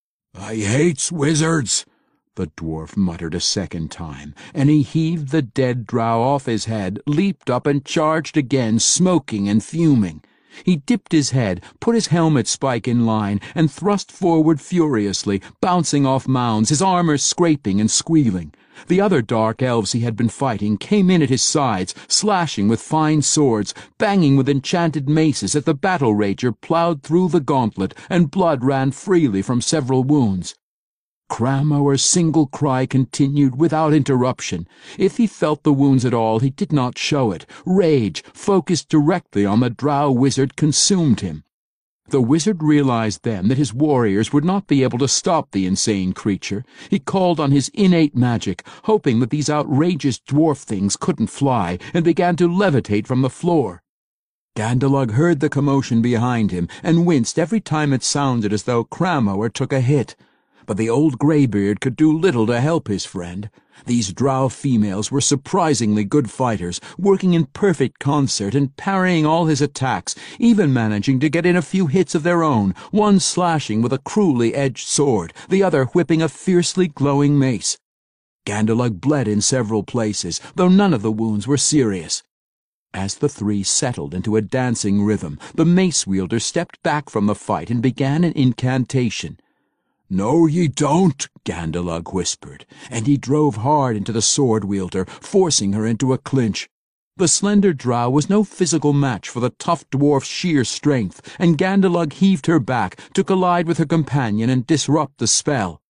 "I hates wizards," the dwarf muttered a second time, and he heaved the dead drow off his head, leaped up and charged again, smoking and fuming. He dipped his head, put his helmet spike in line, and thrust forward furiously, bouncing off mounds, his armor scraping and squealing. The other dark elves he had been fighting came in at his sides, slashing with fine swords, banging with enchanted maces as the battle rager ploughed through the gauntlet, and blood ran freely from several wounds. Cranmower's single cry continued without interruption. If he felt the wounds at all, he did not show it. Rage, focused directly on the drow wizard, consumed him. The wizard realized then that his warriors would not be able to stop the insane creature. He called on his innate magic, hoping that these outrageous dwarf things couldn't fly, and began to levitate from the floor. Gandalug heard the commotion behind him, and winced every time it sounded as though Cranmower took a hit. But the old greybeard could do little to help his friend. These drow females were surprisingly good fighters, working in perfect concert and parrying all his attacks, even managing to get in a few hits of their own, one slashing with a cruelly edged sword, the other whipping a fiercely glowing mace. Gandalug bled in several places, though none of the wounds were serious. As the three settled into a dancing rhythm, the mace-wielder stepped back from the fight and began an incantation. "No, ye don't," Gandalug whispered, and he drove hard into the sword-wielder, forcing her into a clinch. The slender drow was no physical match for the tough dwarf's sheer strength, and Gandalug heaved her back to collide with her companion and disrupt the spell.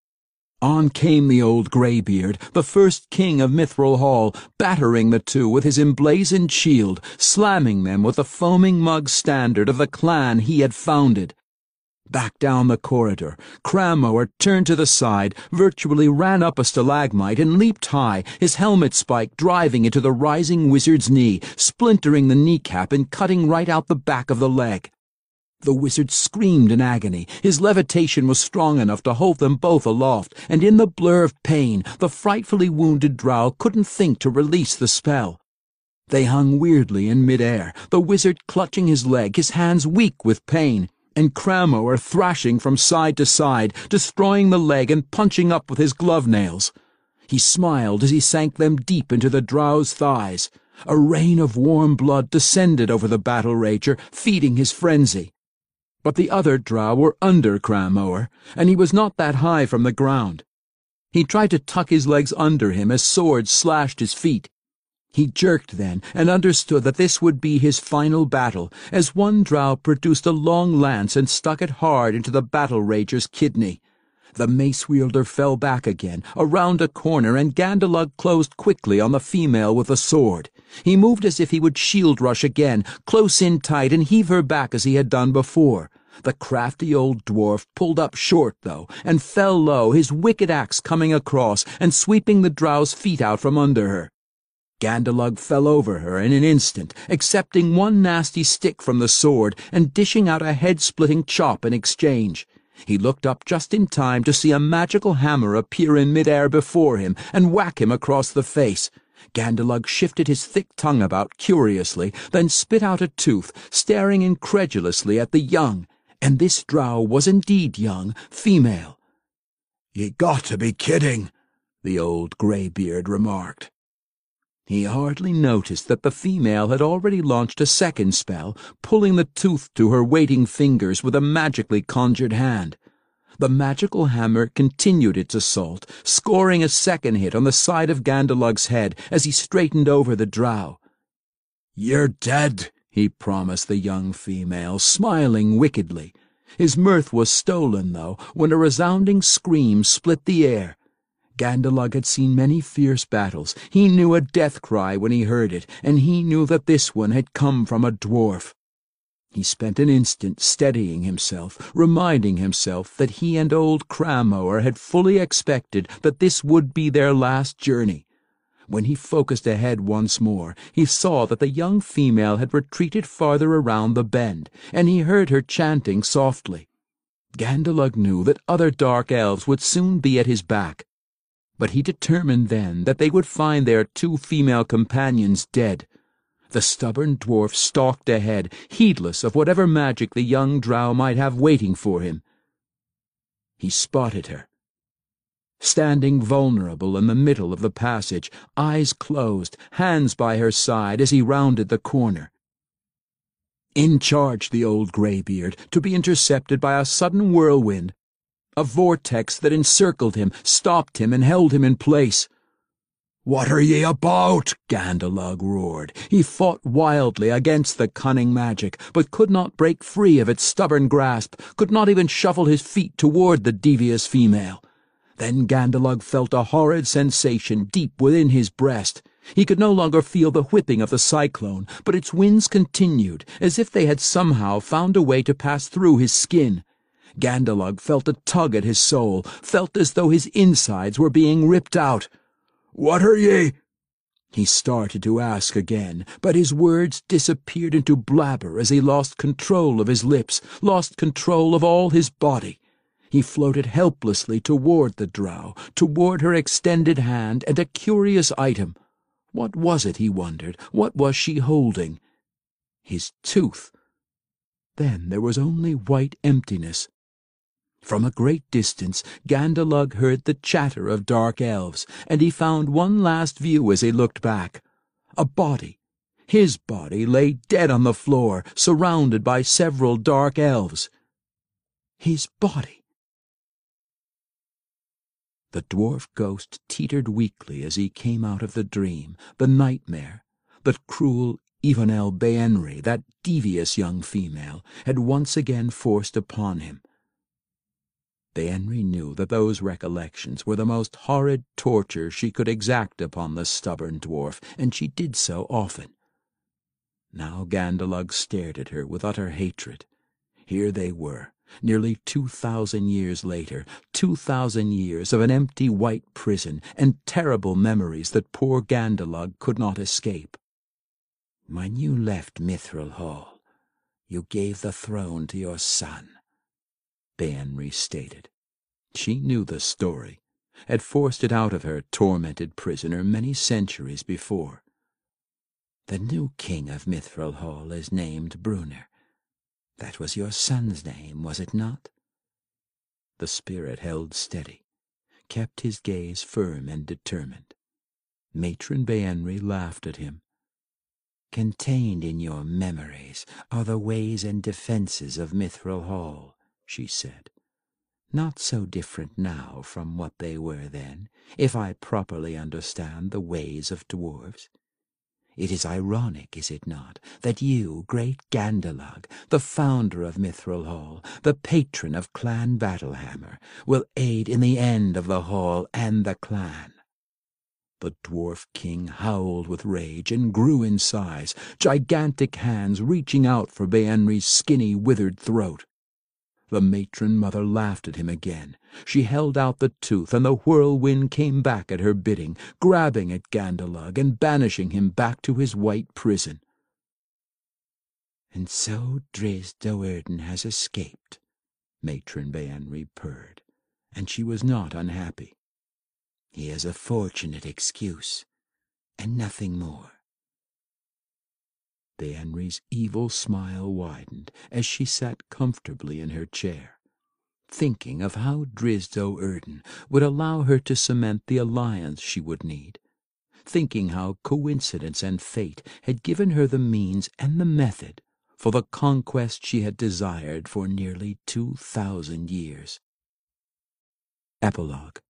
On came the old greybeard, the first king of Mithril Hall, battering the two with his emblazoned shield, slamming them with the foaming mug standard of the clan he had founded. Back down the corridor, Cranmower turned to the side, virtually ran up a stalagmite, and leaped high, his helmet spike driving into the rising wizard's knee, splintering the kneecap and cutting right out the back of the leg. The wizard screamed in agony. His levitation was strong enough to hold them both aloft, and in the blur of pain, the frightfully wounded drow couldn't think to release the spell. They hung weirdly in mid-air, the wizard clutching his leg, his hands weak with pain, and Cranmower thrashing from side to side, destroying the leg and punching up with his glove nails. He smiled as he sank them deep into the drow's thighs. A rain of warm blood descended over the battle rager, feeding his frenzy. But the other drow were under Cranmower, and he was not that high from the ground. He tried to tuck his legs under him as swords slashed his feet. He jerked then, and understood that this would be his final battle, as one drow produced a long lance and stuck it hard into the battle rager's kidney. The mace-wielder fell back again, around a corner, and Gandalug closed quickly on the female with the sword. He moved as if he would shield rush again, close in tight, and heave her back as he had done before. The crafty old dwarf pulled up short, though, and fell low, his wicked axe coming across and sweeping the drow's feet out from under her. Gandalug fell over her in an instant, accepting one nasty stick from the sword and dishing out a head-splitting chop in exchange. He looked up just in time to see a magical hammer appear in mid-air before him and whack him across the face. Gandalug shifted his thick tongue about curiously, then spit out a tooth, staring incredulously at the young, and this drow was indeed young, female. "Ye got to be kidding," the old greybeard remarked. He hardly noticed that the female had already launched a second spell, pulling the tooth to her waiting fingers with a magically conjured hand. The magical hammer continued its assault, scoring a second hit on the side of Gandalug's head as he straightened over the drow. "You're dead," he promised the young female, smiling wickedly. His mirth was stolen, though, when a resounding scream split the air. Gandalug had seen many fierce battles. He knew a death cry when he heard it, and he knew that this one had come from a dwarf. He spent an instant steadying himself, reminding himself that he and old Cranmower had fully expected that this would be their last journey. When he focused ahead once more, he saw that the young female had retreated farther around the bend, and he heard her chanting softly. Gandalug knew that other dark elves would soon be at his back, but he determined then that they would find their two female companions dead. The stubborn dwarf stalked ahead, heedless of whatever magic the young drow might have waiting for him. He spotted her, standing vulnerable in the middle of the passage, eyes closed, hands by her side as he rounded the corner. In charged the old greybeard, to be intercepted by a sudden whirlwind, a vortex that encircled him, stopped him, and held him in place. "What are ye about?" Gandalug roared. He fought wildly against the cunning magic, but could not break free of its stubborn grasp, could not even shuffle his feet toward the devious female. Then Gandalug felt a horrid sensation deep within his breast. He could no longer feel the whipping of the cyclone, but its winds continued, as if they had somehow found a way to pass through his skin. Gandalug felt a tug at his soul, felt as though his insides were being ripped out. "What are ye?" He started to ask again, but his words disappeared into blabber as he lost control of his lips, lost control of all his body. He floated helplessly toward the drow, toward her extended hand and a curious item. What was it, he wondered? What was she holding? His tooth. Then there was only white emptiness. From a great distance, Gandalug heard the chatter of dark elves, and he found one last view as he looked back. A body. His body lay dead on the floor, surrounded by several dark elves. His body. The dwarf ghost teetered weakly as he came out of the dream, the nightmare. The cruel Ivanel Béenry, that devious young female, had once again forced upon him. Béenry knew that those recollections were the most horrid torture she could exact upon the stubborn dwarf, and she did so often. Now Gandalug stared at her with utter hatred. Here they were, nearly two thousand years later, two thousand years of an empty white prison, and terrible memories that poor Gandalug could not escape. "When you left Mithril Hall, you gave the throne to your son," Béenry stated. She knew the story, had forced it out of her tormented prisoner many centuries before. "The new king of Mithril Hall is named Bruenor. That was your son's name, was it not?" The spirit held steady, kept his gaze firm and determined. Matron Béenry laughed at him. "Contained in your memories are the ways and defenses of Mithril Hall," she said. "Not so different now from what they were then, if I properly understand the ways of dwarves. It is ironic, is it not, that you, great Gandalug, the founder of Mithril Hall, the patron of Clan Battlehammer, will aid in the end of the hall and the clan." The dwarf king howled with rage and grew in size, gigantic hands reaching out for Béenry's skinny, withered throat. The matron mother laughed at him again. She held out the tooth, and the whirlwind came back at her bidding, grabbing at Gandalug and banishing him back to his white prison. "And so Drizzt Do'Urden has escaped," Matron Béenry purred, and she was not unhappy. "He has a fortunate excuse, and nothing more." Béenry's evil smile widened as she sat comfortably in her chair, thinking of how Drizzt Do'Urden would allow her to cement the alliance she would need, thinking how coincidence and fate had given her the means and the method for the conquest she had desired for nearly two thousand years. Epilogue.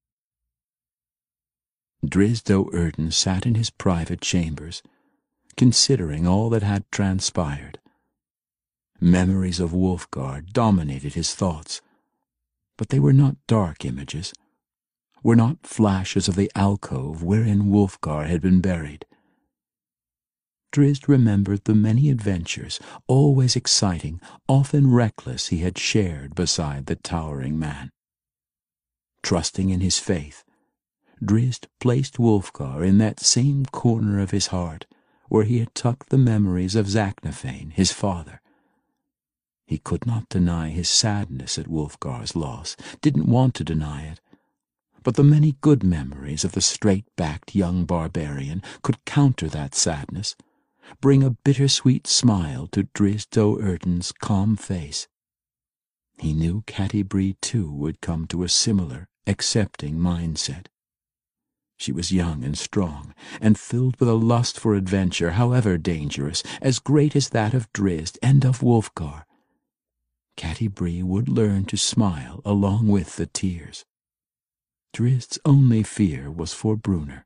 Drizzt Do'Urden sat in his private chambers, considering all that had transpired. Memories of Wulfgar dominated his thoughts, but they were not dark images, were not flashes of the alcove wherein Wulfgar had been buried. Drizzt remembered the many adventures, always exciting, often reckless, he had shared beside the towering man. Trusting in his faith, Drizzt placed Wulfgar in that same corner of his heart where he had tucked the memories of Zaknafein, his father. He could not deny his sadness at Wulfgar's loss, didn't want to deny it, but the many good memories of the straight-backed young barbarian could counter that sadness, bring a bittersweet smile to Drizzt Do'Urden's calm face. He knew Catti-brie too would come to a similar, accepting mindset. She was young and strong, and filled with a lust for adventure, however dangerous, as great as that of Drizzt and of Wulfgar. Catti-brie would learn to smile along with the tears. Drizzt's only fear was for Bruenor.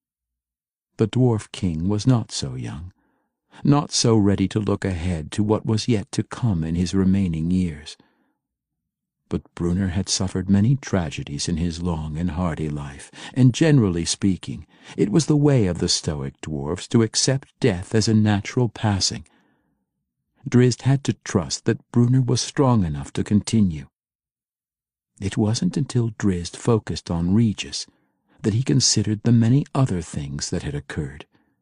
The Dwarf King was not so young, not so ready to look ahead to what was yet to come in his remaining years. But Bruenor had suffered many tragedies in his long and hardy life, and generally speaking, it was the way of the Stoic dwarfs to accept death as a natural passing. Drizzt had to trust that Bruenor was strong enough to continue. It wasn't until Drizzt focused on Regis that he considered the many other things that had occurred.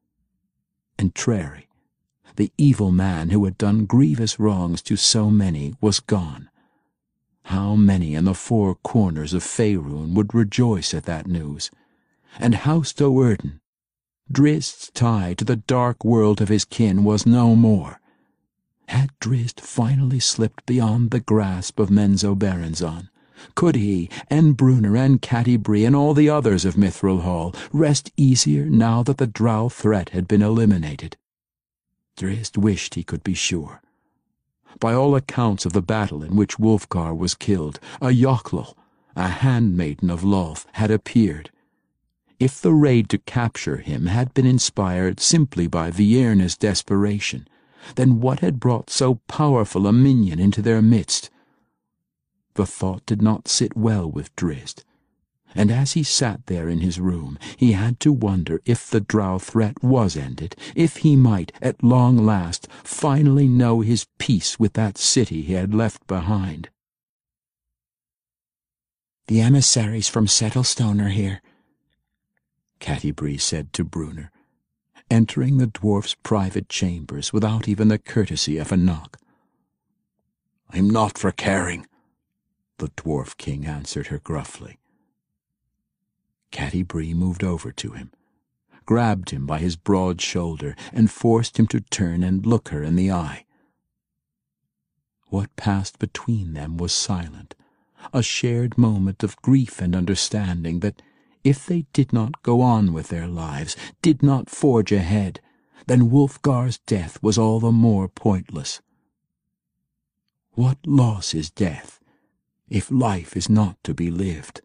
And Trary, the evil man who had done grievous wrongs to so many, was gone. How many in the four corners of Faerun would rejoice at that news? And House Do'Urden, Drizzt's tie to the dark world of his kin, was no more. Had Drizzt finally slipped beyond the grasp of Menzoberranzan? Could he, and Bruenor, and Catti-brie, and all the others of Mithril Hall rest easier now that the drow threat had been eliminated? Drizzt wished he could be sure. By all accounts of the battle in which Wulfgar was killed, a Yochlol, a handmaiden of Lolth, had appeared. If the raid to capture him had been inspired simply by Viernna's desperation, then what had brought so powerful a minion into their midst? The thought did not sit well with Drizzt, and as he sat there in his room, he had to wonder if the drow threat was ended, if he might, at long last, finally know his peace with that city he had left behind. "The emissaries from Settlestone are here," Catti-brie said to Bruenor, entering the dwarf's private chambers without even the courtesy of a knock. "I'm not for caring," the Dwarf King answered her gruffly. Catti-brie moved over to him, grabbed him by his broad shoulder, and forced him to turn and look her in the eye. What passed between them was silent, a shared moment of grief and understanding that, if they did not go on with their lives, did not forge ahead, then Wulfgar's death was all the more pointless. What loss is death, if life is not to be lived?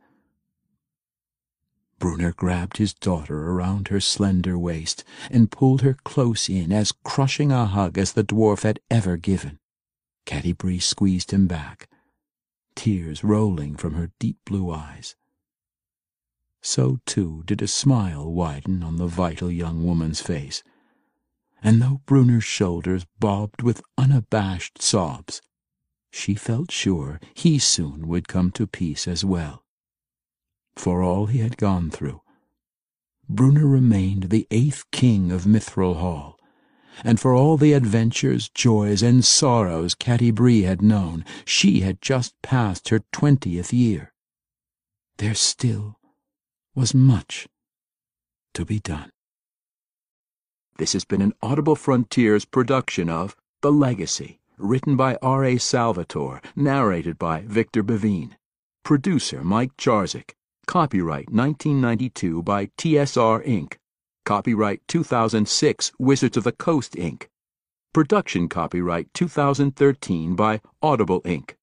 Bruenor grabbed his daughter around her slender waist and pulled her close in, as crushing a hug as the dwarf had ever given. Catti-brie squeezed him back, tears rolling from her deep blue eyes. So, too, did a smile widen on the vital young woman's face, and though Bruenor's shoulders bobbed with unabashed sobs, she felt sure he soon would come to peace as well. For all he had gone through, Bruenor remained the eighth king of Mithril Hall, and for all the adventures, joys, and sorrows Catti-brie had known, she had just passed her twentieth year. There still was much to be done. This has been an Audible Frontiers production of The Legacy, written by R A Salvatore, narrated by Victor Bevine. Producer Mike Jarzik. Copyright nineteen ninety-two by T S R Incorporated. Copyright two thousand six Wizards of the Coast Incorporated. Production copyright two thousand thirteen by Audible Incorporated.